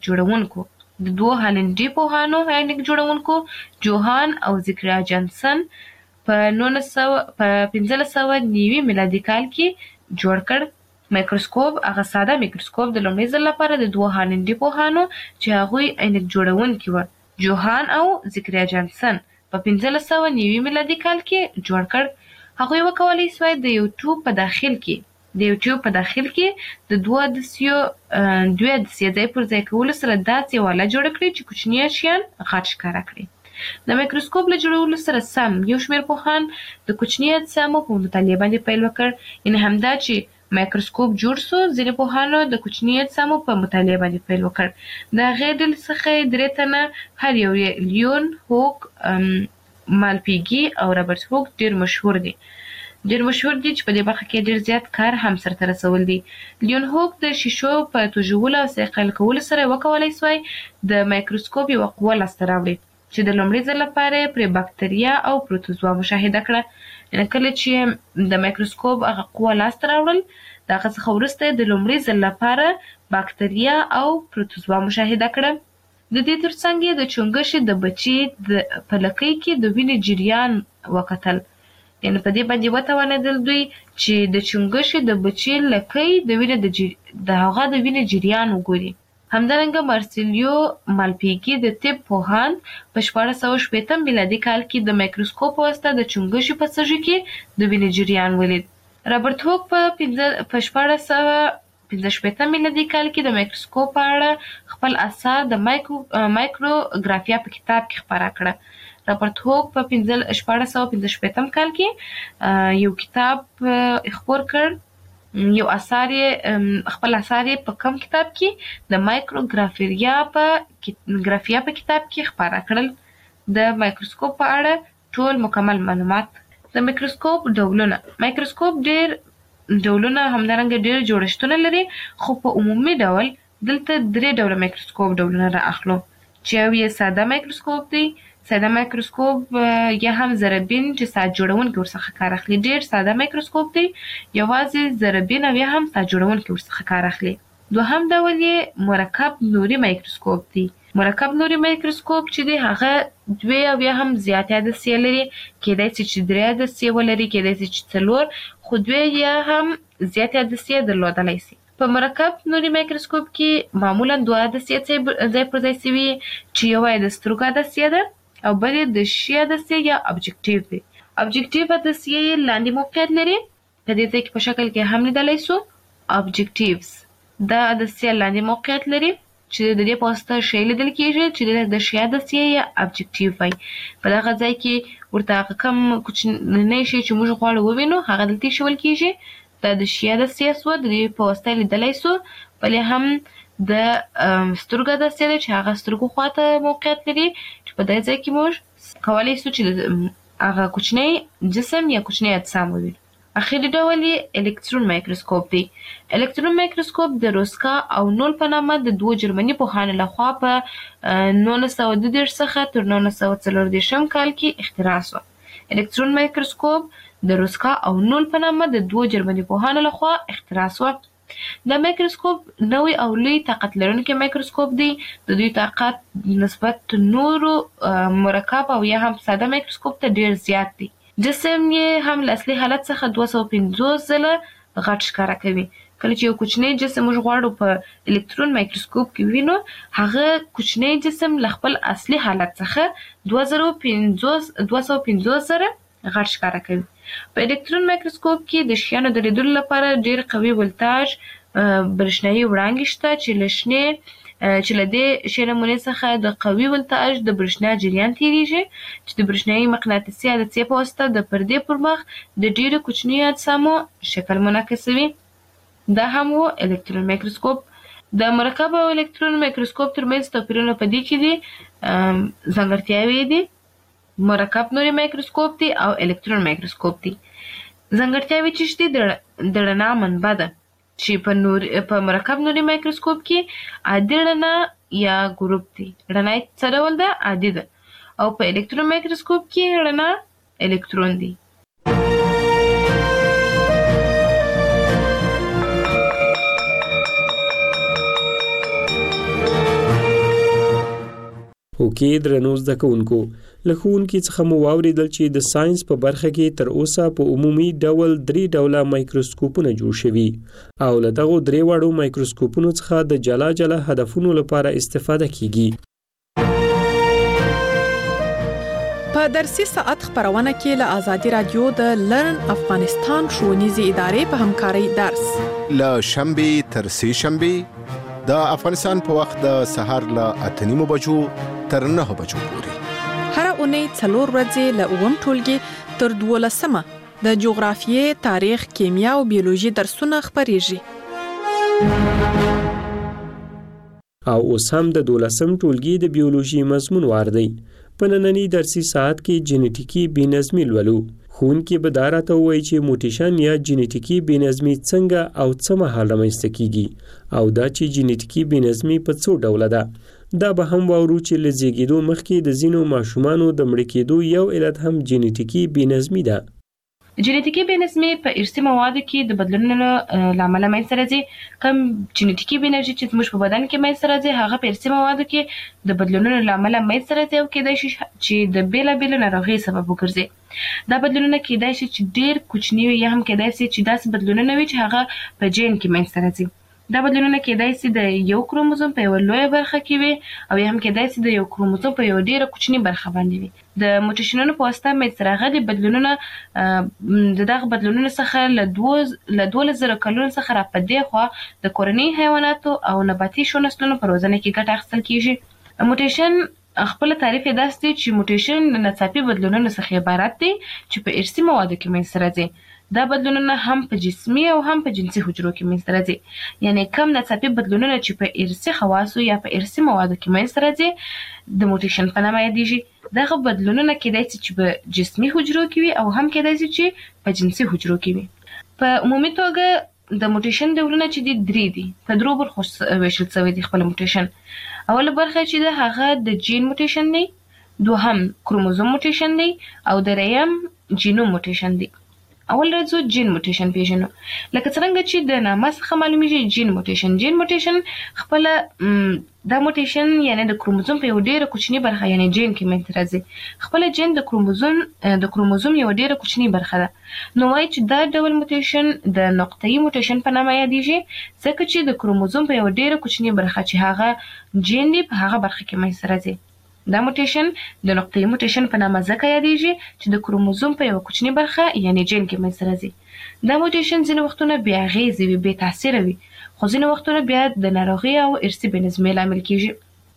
عینک جوړونکو جوهان او زکریا جانسن په 1590 میلادي کال کې جوړ کړ. مایکروسکوپ هغه ساده مایکروسکوپ د لومړي ځل لپاره د 2 هالنډي پوهانو چې هغوی عینک جوړونکي وو، جوهان او زکریا جانسن، په 1590 میلادي کال کې جوړ کړ. هغوی وکولی سوای د یو ټوب په داخل کې د یو ټیوب په داخل کې د دوه عدسیې ځای پر ځای کولو سره داسې واله جوړه کړي چې کوچني شیان غټ ښکاره کړي. د مایکروسکوپ له جوړولو سره سم یو شمېر پوهان د کوچني اجسامو په مطالعه باندې پیل وکړ. یعنې همدا چې مایکروسکوپ جوړ سو، ځینې پوهانو د کوچني اجسامو په مطالعه باندې پیل وکړ. د هغې ډلې څخه 3 تنه هر یو لیون هوک، مالپیګي او رابرټ هوک ډېر مشهور دي چې په دې برخه کې ډېر زیات کار هم سرته رسول دي. لیون هوک د شیشو په توژولو او صیقل کولو سره وکولای سوای د مایکروسکوپ یوه قوه لاسته راوړي چې د لومړي ځل لپاره پرې باکتریا او پروتوزوا مشاهده کړه. یعنې کله چې د مایکروسکوپ هغه قوه لاسته راوړل، د هغه څخه وروسته د لومړي ځل لپاره باکتریا او پروتوزوا مشاهده کړه. د دې ترڅنګ یې د چونګښې د بچي په لکۍ کې د وینې جریان وکتل. یعنې په دې باندې وتوانېدل دوی چې د چونګښې د بچي لکۍ د هغه د وینې جریان وګوري. همدارنګه مارسیلیو مالپیګي د طب پوهان په 1660 میلادي کال کې د مایکروسکوپ په واسطه د چونګښې په سږي کې د وینې جریان ولید. رابرټ هوک په 1665 میلادي کال کې د مایکروسکوپ په اړه خپل اثار د مایکروګرافیا په کتاب کې خپاره کړه. رابرټ هوک په 1665 کال کې یو کتاب خپور کړ. خپل اثار یې په کم کتاب کې د مایکروګرافیا په کتاب کې خپاره کړل. د مایکروسکوپ په اړه ټول مکمل معلومات. د مایکروسکوپ ډولونه. مایکروسکوپ ډېر ډولونه همدارنګه ډېر جوړښتونه لري، خو په عمومي ډول دلته 3 ډوله مایکروسکوپ ډولونه را اخلو چې یو یې ساده مایکروسکوپ دی. ساده مایکروسکوپ یا هم ذرهبین چې ساعت جوړونکي ورڅخه کار اخلي. ډېر ساده مایکروسکوپ دی، یوازې ذرهبین او یا هم ساعت جوړونکي ورڅخه کار اخلي. دوهم ډول یې مرکب نوري مایکروسکوپ دی. مرکب نوري مایکروسکوپ چې دی هغه 2 او یا هم زیاتې عدسیې لري، کېدای شي چې 3 عدسیې ولري، کېدای شي چې 4، خو 2 یا هم زیاتې عدسیې درلودلی شي. په مرکب نوري مایکروسکوپ کې معمولا 2 عدسیې ځای پر ځای سوي چې یوه یې د سترګو عدسیه ده او بل یې د شي عدسیې یا ابجکټیو دی. ابجکټیو عدسیې یې لاندې موقعیت لري، په دې ځای کې په شکل کې هم لیدلی سو. ابجکټیوز دا عدسیه لاندې موقعیت لري چې د دې په واسطه شی لیدل کېږي چې د شي عدسیې یا ابجکټیو وایي. په دغه ځای کې ورته هغه کم کوچنی شی چې موږ غواړو ووینو هغه دلته ایښودل کېږي. دا د شي عدسیه سوه، د دې په واسطه لیدلی سو. بلې هم د سترګو عدسیه ده چې هغه سترګو خواته موقعیت لري، چې په دې ځای کې موږ کولی سو چې هغه کوچنی جسم یا کوچنی اجسام ووینو. اخري ډول یې الکترون مایکروسکوپ دی. الکترون مایکروسکوپ د روسکا او نول په نامه د 2 جرمني پوهانو لخوا په 1932 څخه تر 1934 کال کې اختراع سوه. الکترون مایکروسکوپ د روسکا او نول په نامه د 2 جرمني پوهانو لخوا اختراع سوه. دا مایکروسکوپ نوی او لوی طاقت لرونکی مایکروسکوپ دی. د دوی طاقت نسبت نورو مرکب او یا هم ساده مایکروسکوپ ته ډیر زیات دی. جسم یې هم له اصلي حالت څخه 250 ځله غټ ښکاره کوي. کله چې یو کوچنی جسم موږ غواړو په الکترون مایکروسکوپ کې وینو، هغه کوچنی جسم له خپل اصلي حالت څخه 250 ځله غټ ښکاره کوي. په الکترون مایکروسکوپ کې د شیانو د لیدلو لپاره ډیر قوي ولتاژ برېښنايي وړانګې شته چې له دې شی نمونې څخه د قوي ولتاژ د برېښنا جریان تیریږي چې د برېښنايي مقناطیسي عدسیې په واسطه د پردې پر مخ د ډیرو کوچنیو اجسامو شکل منعکسوي. دا هم و الکترون مایکروسکوپ. د مرکب او الکترون مایکروسکوپ ترمنځ توپیرونه په دې کې دي. ځانګړتیاوې دي. مرکب نوري مایکروسکوپ دی او الکترون مایکروسکوپ دی. ځانګړتیاوې چې دي د رڼا منبع ده، چې په مرکب نوري مایکروسکوپ کې عادي رڼا یا ګروپ دی. رڼا څه ډول ده؟ عادي ده. او په الکترون مایکروسکوپ کې رڼا الکترون دی. اوکې درنو زده کوونکو، له ښوونکي څخه مو واورېدل چې د ساينس په برخه کې تر اوسه په عمومي ډول 3 ډوله مایکروسکوپونه جوړ شوي او له دغو 3 وړو مایکروسکوپونو څخه د جلا جلا هدفونو لپاره استفاده کیږي. په درسي ساعت خبرونه کې له ازادي رادیو د لرن افغانستان ښوونیزې ادارې په همکارۍ درس له شنبه تر سه شنبه د افغانستان په وخت د سهار له 8:30 بجو تر 9 بجو پورې هر اونۍ 4 ورځې له اوم ټولګي تر 12مه د جغرافیې، تاریخ، کیمیا او بیولوژي درسونه خبريږي. او اوس هم د 12م ټولګي د بیولوژي مضمون واردی. په نننی درسي ساعت کې جینټیکی بېنظمي لولو. ښوونکي به دا راته ووایي چې موټیشن یا جینټیکی بېنظمي څنګه او څه مهال رامنځته کیږي او دا چې جینټیکی بېنظمي په څو ډوله ده. دا به هم واورو چې له زیږېدو مخکې د ځینو ماشومانو د مړه کېدو یو علت هم جینټیکی بېنظمي ده. جینټیکی بېنظمي په ارثي موادو کې د بدلونونو لامل منځته راځي. کوم جینټیکی بېنظمي چې زموږ په بدن کې منځته راځي هغه په ارثي موادو کې د بدلونونو لامل منځته راځي او کېدای شي چې د بیلابېلو ناروغیو سبب وګرځي. دا بدلونونه کېدای شي چې ډېر کوچني وي یا هم کېدای شي چې داسې بدلونونه وي چې هغه په جین کې منځته راځي. دا بدلونونه کېدای شي د یو کروموزوم په یو لویه برخه کې وي او یا هم کېدای شي د یو کروموزوم په یو ډېره کوچني برخه باندې وي. د موټیشنونو په واسطه منځته راغلي بدلونونه د دغه بدلونونو څخه له 12,000 کلونو څخه را په دې خوا د کورني حیواناتو او نباتي شو نسلونو په روزنه کې ګټه اخیستل کیږي. موټیشن خپل تعریف یې داسې دی چې موټیشن د ناڅاپي بدلونونو څخه عبارت دی چې په ارثي موادو کې منځته راځي. دا بدلونونه هم په جسمي او هم په جنسي حجرو کې منځته راځي. یعنی کم ناڅاپي بدلونونه چې په ارثي خواصو یا په ارثي موادو کې منځته راځي د موټیشن په نامه یادېږي. دغه بدلونونه کېدای شي چې په جسمي حجرو کې وي او هم کېدای شي چې په جنسي حجرو کې وي. په عمومي توګه د موټیشن ډولونه چې دي 3 دي. په 3 برخو ویشل شوی دی خپل موټیشن. اوله برخه چې ده هغه د جین موټیشن دی، دوهم کروموزوم موټیشن دی او دریم جینوم موټیشن دی. اول راځو جین موټیشن پیژنو. لکه څنګه چې د نامه څخه معلومیږي جین موټیشن خپل دا موټیشن یعنی د کروموزوم په یو ډیره کوچنی برخه یعنی جین کې منځته راځي. خپل جین د کروموزوم یو ډیره کوچنی برخه ده. نو وايي چې دا ډول موټیشن د نقطه‌ای موټیشن په نامه یادېږي ځکه چې د کروموزوم په یو ډیره کوچنی برخه چې هغه جین دی په هغه برخه کې منځته راځي. دا موټیشن د نقطه‌ای موټیشن په نامه ځکه یادېږي چې د کروموزوم په یو کوچنی برخه یعنی جین کې منځته راځي. دا موټیشن ځینې وختونه بې اغېزې وي، بې تاثیره وي، خو ځینې وختونه بیا د ناروغۍ او ارثي بېنظمۍ لامل کیږي.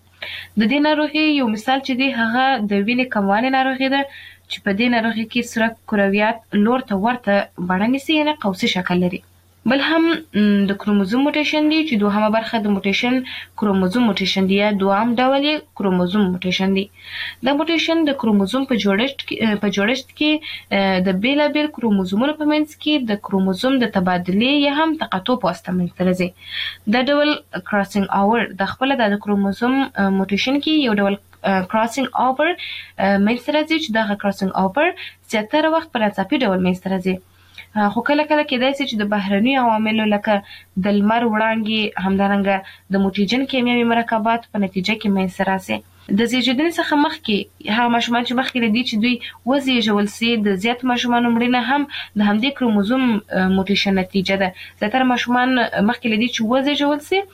د دې ناروغۍ یو مثال چې دی هغه د وینې کموالي ناروغي ده چې په دې ناروغۍ کې سره کرویات لور ته ورته بڼه نیسي یعنی قوسي شکل لري. بل هم د کروموزوم موټیشن دی چې دوهمه برخه د موټیشن کروموزوم موټیشن دی یا دوام ډول یې کروموزوم موټیشن دی. دا موټیشن د کروموزوم په جوړښت کې د بیلابیل کروموزومونو په منځ کې د کروموزوم د تبادلې یا هم تقاطع په واسطه منځته راځي. دا ډول کراسینګ اوور د خپل د کروموزوم موټیشن کې یو ډول کراسینګ اوور منځته راځي چې دا کراسینګ اوور زیاتره وخت په ناڅاپي ډول منځته راځي. خو کله کله کېدای شي چې د بهرني عواملو لکه د لمر وړانګې همدارنګه د موټیجن کیمیاوي مرکبات په نتیجه کې منځته راسي. د زیږیدنې څخه مخکې هغه ماشومان چې مخکې لدی چې دوی وزېږول سي د زیات ماشومانو مړینه هم د همدې کروموزوم موټیشن نتیجه ده. زیاتره ماشومان مخکې لدی چې وزېږول سي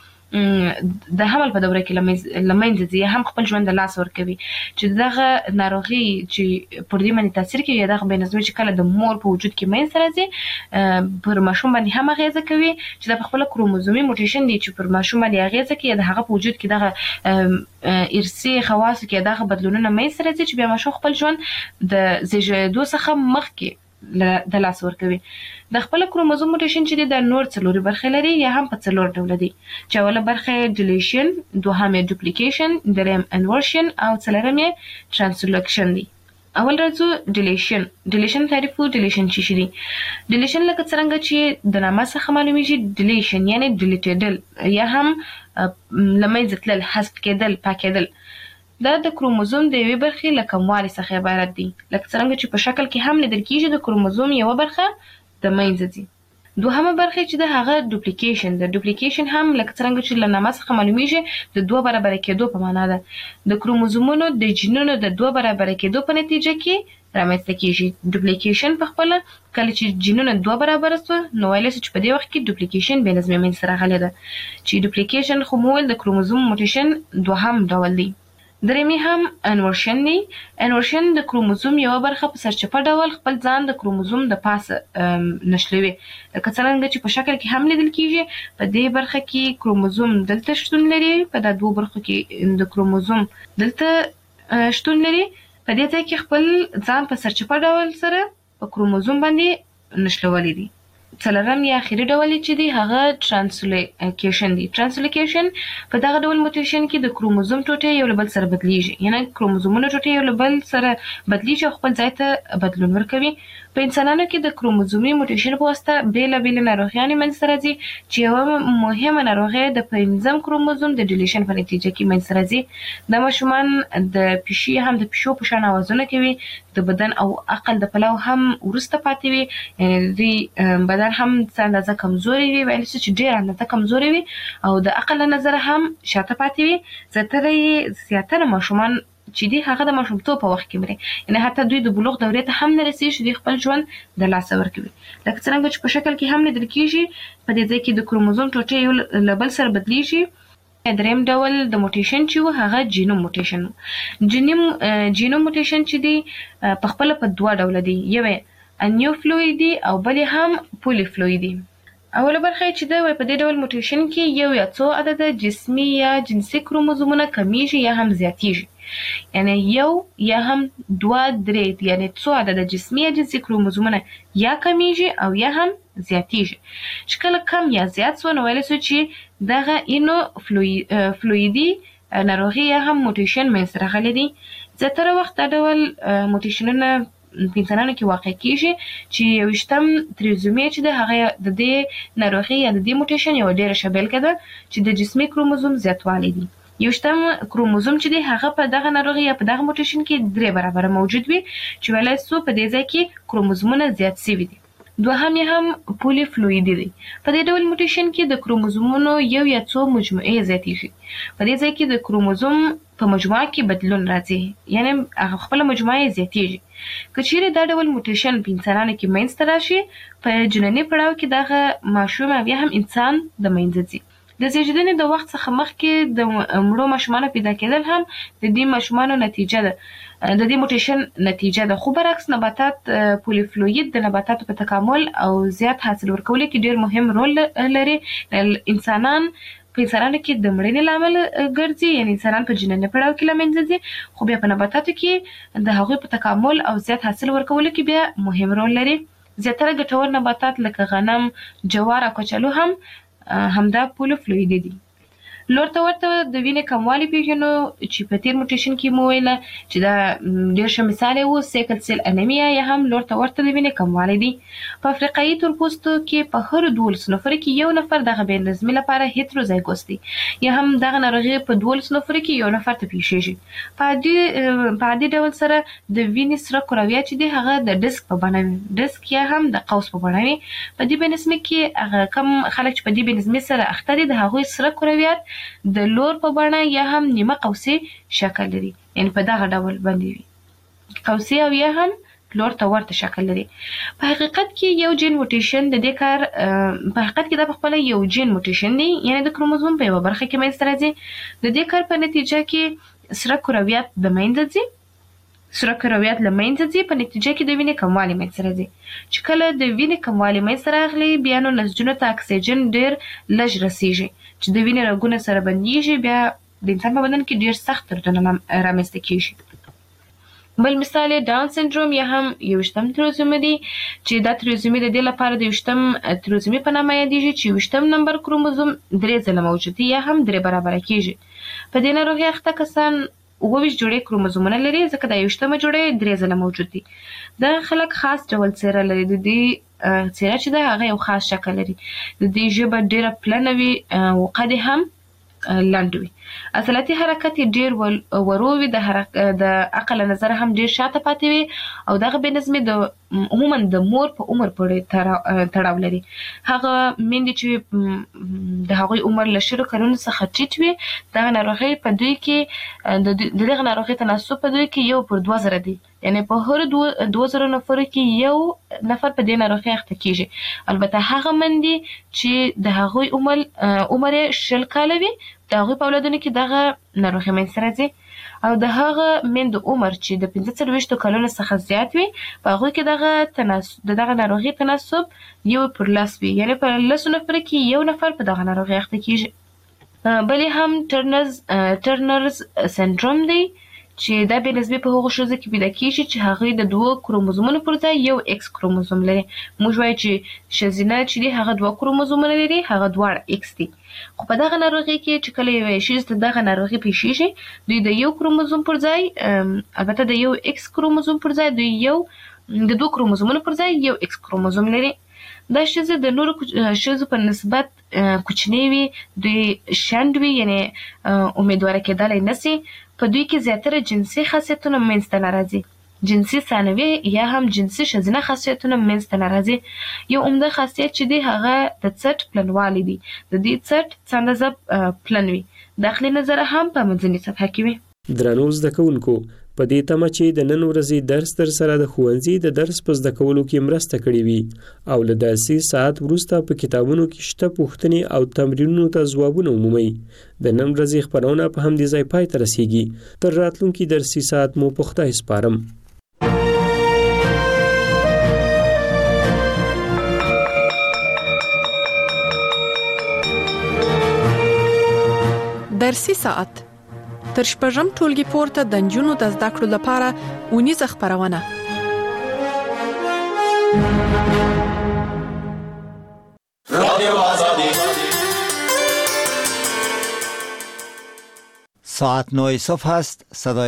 د حمل په دوره کې لمنځه ځي هم خپل ژوند د لاس ورکوي چې دغه ناروغي چې پر دې باندې تاثیر کوي یا دغه بېنظمي چې کله د مور په وجود کې منځته راځي پر ماشوم باندې هم اغیزه کوي چې د خپل کروموزومي موټیشن دی چې پر ماشوم باندې اغیزه کوي د هغه په وجود کې دغه ارثي خواص کې دغه بدلونونه منځته راځي چې بیا ماشوم خپل ژوند د زیږیدو څخه مخکې د لاس ورکوي. د خپل کروموزوم موټیشن چې د نور څلوري برخې لري یا هم په څلور ډول دي چې اوله برخه ډیلیشن، دوهمه ډوپلیکیشن، دریم انورشن او څلورمه ترانسلوکشن دي. اول راځو ډیلیشن تعریف. ډیلیشن څه شي دي؟ ډیلیشن لکه څنګه چې د نامه څخه معلومیږي ډیلیشن یعنی ډیلیټیدل یا هم لمنځه تلل، حذف کېدل، پاکېدل. دا د کروموزوم د یوې برخې له کموالي څخه عبارت دي لکه څنګه چې په شکل کې هم لیدل کېږي د کروموزوم یوه برخه د منځه ځي. دوهمه برخه چې د هغه ډوپلیکیشن. د ډوپلیکیشن هم لکه څنګه چې له نامه څخه معلومیږي د دوه برابره کېدو په معنا ده. د کروموزومونو د جینونو د دوه برابره کېدو په نتیجه کې رامنځته کېږي. ډوپلیکیشن په خپله کله چې جینونه دوه برابره سوه نو ویلی سو چې په دې وخت کې ډوپلیکیشن بې نظمي منځته راغلې ده چې ډوپلیکیشن خو مو ویل د کروموزوم موټیشن دوهم ډول دی. درېمې هم انورشن دی. انورشن د کروموزوم یو برخه په سرچپه ډول خپل ځان د کروموزوم د پاسه نښلوي، لکه څرنګه چې په شکل کې هم لیدل کیږي. په دې برخه کې کروموزوم دلته شتون لري، په دا دوه برخو کې د کروموزوم دلته شتون لري. په دې ځای کې خپل ځان په سرچپه ډول سره په کروموزوم باندې نښلولی دی. څلورم یا اخري ډول چې دی هغه ترانسلوکیشن دی. ترانسلوکیشن په دغه ډول موټیشن کې د کروموزوم ټوټې یو له بل سره بدلیږي، یعنی کروموزومونه ټوټې یو له بل سره بدلیږي او خپل ځای ته بدلون ورکوي. په انسانانو کې د کروموزومي موټیشن په واسطه بیلابېلې ناروغیانې منځته راځي، چې یوه مهمه ناروغي د 5 کروموزوم د ډیلیشن په نتیجه کې منځته راځي. دا ماشومان د پیشو په شان اوازونه کوي، د بدن او عقل د پلوه هم وروسته پاتې وي، یعنی دوی بدن هم څه اندازه کمزوري وي، ویلی شي چې ډېره اندازه کمزوري وي او د عقل له نظره هم شاته پاتې وي. زیاتره ماشومان چې دی هغه د ماشومتوب په وخت کې مري، یعنی حتی دوی د بلوغ دورې ته هم نه رسېږي چې دوی خپل ژوند د لاسه ورکوي. لکه څرنګه چې په شکل کې هم لیدل کېږي، په دې ځای کې د کروموزوم ټوټې یو له بل سره بدلیږي. درېیم ډول د موټیشن چې و هغه جینوم موټیشن و. جینوم موټیشن چې دی په خپله په دوه ډوله دی، یو یې انیوفلویدي او بل هم پولیفلویدي. اوله برخه چې دی په دې ډول موټیشن کې یو یا څو عدده جسمي یا جنسي کروموزومونه کمیږي یا هم زیاتیږي، یعنی یو یا هم دوه درې، یعنی څو عدده جسمي یا جنسي کروموزومونه یا کمیږي او یا هم زیاتیږي. چې کله کم یا زیات سو نو ویلی سو چې دغه انیوفلویدي ناروغي یا هم موټیشن منځته راغلی دی. زیاتره وخت دا ډول موټیشنونه په انسانانو کې واقع کیږي چې 20 تریزومي چې ده هغه د دې ناروغي یا د دې موټیشن یو ډېره ښه بیلګه ده چې د جسمي کروموزوم زیاتوالی دی. 20 کروموزوم چې دی هغه په دغه ناروغي یا په دغه موټیشن کې 3 برابره موجود وي، چې ویلی سو په دې ځای کې کروموزومونه زیات سوي دي. دوهم یې هم پولیفلویدي دی. په دې ډول موټیشن کې د کروموزومونو یو یا څو مجموعې زیاتیږي. په دې ځای کې د کروموزوم په مجموعه کې بدلون راځي، یعنی هغه خپله مجموعه یې زیاتیږي. که چیرې دا ډول موټیشن په انسانانو کې منځته راشي، په جنیني پړاو کې دغه ماشوم او یا هم انسان د منځه ځي. د زیږیدنې د وخت څخه مخکې د مړو ماشومانو پیدا کېدل هم د دې ماشومانو نتیجه ده، د دې موټیشن نتیجه ده. خو برعکس نباتات پولیفلوید د نباتاتو په تکامل او زیات حاصل ورکولو کې ډېر مهم رول لري. په انسانانو کې د مړینې لامل ګرځي، یعنی انسانان په جنیني پړاو کې له منځه ځي، خو بیا په نباتاتو کې د هغوی په تکامل او زیات حاصل ورکولو کې بیا مهم رول لري. زیاتره ګټور نباتات لکه غنم، جوار او کچالو هم همدا پولیفلویدي دي. لور ته ورته د وینې کموالی پیژنو چې په تیر موټیشن کې مو ویله چې دا ډېر ښه مثال و، سیکل سیل انیمیا یا هم لور ته ورته د وینې کموالی دی. په افریقایي تورپوستو کې په هر 12 نفرو کې یو نفر دغه بې نظمي لپاره هیتروزایګوس دی، یا هم دغه ناروغي په 12 نفرو کې یو نفر ته پیښیږي. په عادي ډول سره د وینې سره کرویات چې دی هغه د ډسک په بڼه وي، ډسک یا هم د قوس په بڼه وي. په دې بې نظمي کې هغه کم خلک چې په دې بې نظمي سره اخته دي، د هغوی سره کرویات د لور په بڼه یا هم نیمه قوسي شکل لري، یعنی په دغه ډول باندې وي، قوسي او یا هم لور ته ورته شکل لري. په حقیقت کې یو جین موټیشن د دې کار په حقیقت کې دا په خپله یو جین موټیشن دی، یعنی د کروموزوم په یوه برخه کې منځته راځي. د دې کار په نتیجه کې سره کرویات د منځه ځي، په نتیجه کې د وینې کموالی منځته راځي. چې کله د وینې کموالی منځته راغلی، بیا نو نسجونو ته اکسیجن ډېر لږ رسیږي، چې د وینې رګونه سره بندیږي، بیا د انسان په بدن کې ډېر سخت دردونه رامنځته کېږي. بل مثال یې ډاون سنډروم یا هم 20 تریزومي دی، چې دا تریزومي د دې لپاره د 20 تریزومي په نامه یادېږي چې 20 نمبر کروموزوم 3 ځله موجود دی یا هم 3 برابره کېږي. په دې ناروغۍ اخته کسان 28 جوړې کروموزومونه لري، ځکه دا 20مه جوړې 3 ځله موجود دي. دا خلک خاص ډول څېره لري، د دې څېره چې ده هغه یو خاص شکل لري، د دې ژبه ډېره پلنه وي او قد یې هم لنډ وي. عضلاتي حرکت یې ډېر ورو وي، د عقل له نظره هم ډېر شاته پاتې وي، او دغه بې نظمي عموما د مور په عمر پورې تړاو لري. هغه میندې چې د هغوی عمر له 10 کلونو څخه ټیټ وي، دغه ناروغۍ په دوی کې د دغه ناروغۍ تناسب په دوی کې 1/2000 دی، یعنی په هر 2000 نفر کې یو نفر په دې ناروغي اخته کیږي. البته هغه مندي چې د هغوی عمر 10 کال وي د هغوی په اولادونو کې دغه ناروغي منځته راځي او د هغه مند عمر چې د 45 کلونو څخه زیات وي په هغوی کې دغه ناروغي تناسب 1/10 وي، یعنی په 10 نفر کې یو نفر په دغه ناروغي اخته کیږي. بلې هم ټرنرز سندروم دی چې دا به نسبی په هغو ښځو کې پیدا کیږي چې هغوی د 2 کروموزومونو پر ځای یو ایکس کروموزوم لري. موږ وایو چې ښځینه چې دي هغه 2 کروموزومونه لري، هغه دواړه ایکس دي. خو په دغه ناروغي کې چې کله یوې ښځې ته دغه ناروغي پیښیږي دوی د یو کروموزوم پر ځای البته د یو ایکس کروموزوم پر ځای د 2 کروموزومونو پر ځای یو ایکس کروموزوم لري. دا ښځې د نورو ښځو په نسبت کوچنۍ وي، دوی شنډ وي، یعنی امیدواره کېدلی نشي. په دوی کې زیاتره جنسي خاصیتونه منځته نه راځي، جنسي ثانوي یا هم جنسي ښځینه خاصیتونه منځته نه راځي. یو عمده خاصیت چې دی هغه د څټ پلنوالی دی. د دې څټ څه اندازه پلن وي، داخلي نظر هم په منځنۍ سطحه کې وي. درنو زده کوونکو، په دې تمه چې د نن ورځې درس تر سره د ښوونځي د درس په زده کولو کې مرسته کړې وي او له درسي ساعت وروسته په کتابونو کې شته پوښتنې او تمرینونو ته ځوابونه ومومئ. د نن ورځې خپرونه په همدې ځای پای ته رسیږي. تر راتلونکي درسي ساعت مو په خدای سپارم. درسي ساعت تر شپږم ټولګي پورته د نجونو د زده کړو لپاره اونیزه خپرونه. ساعت 9 صبح است. صدای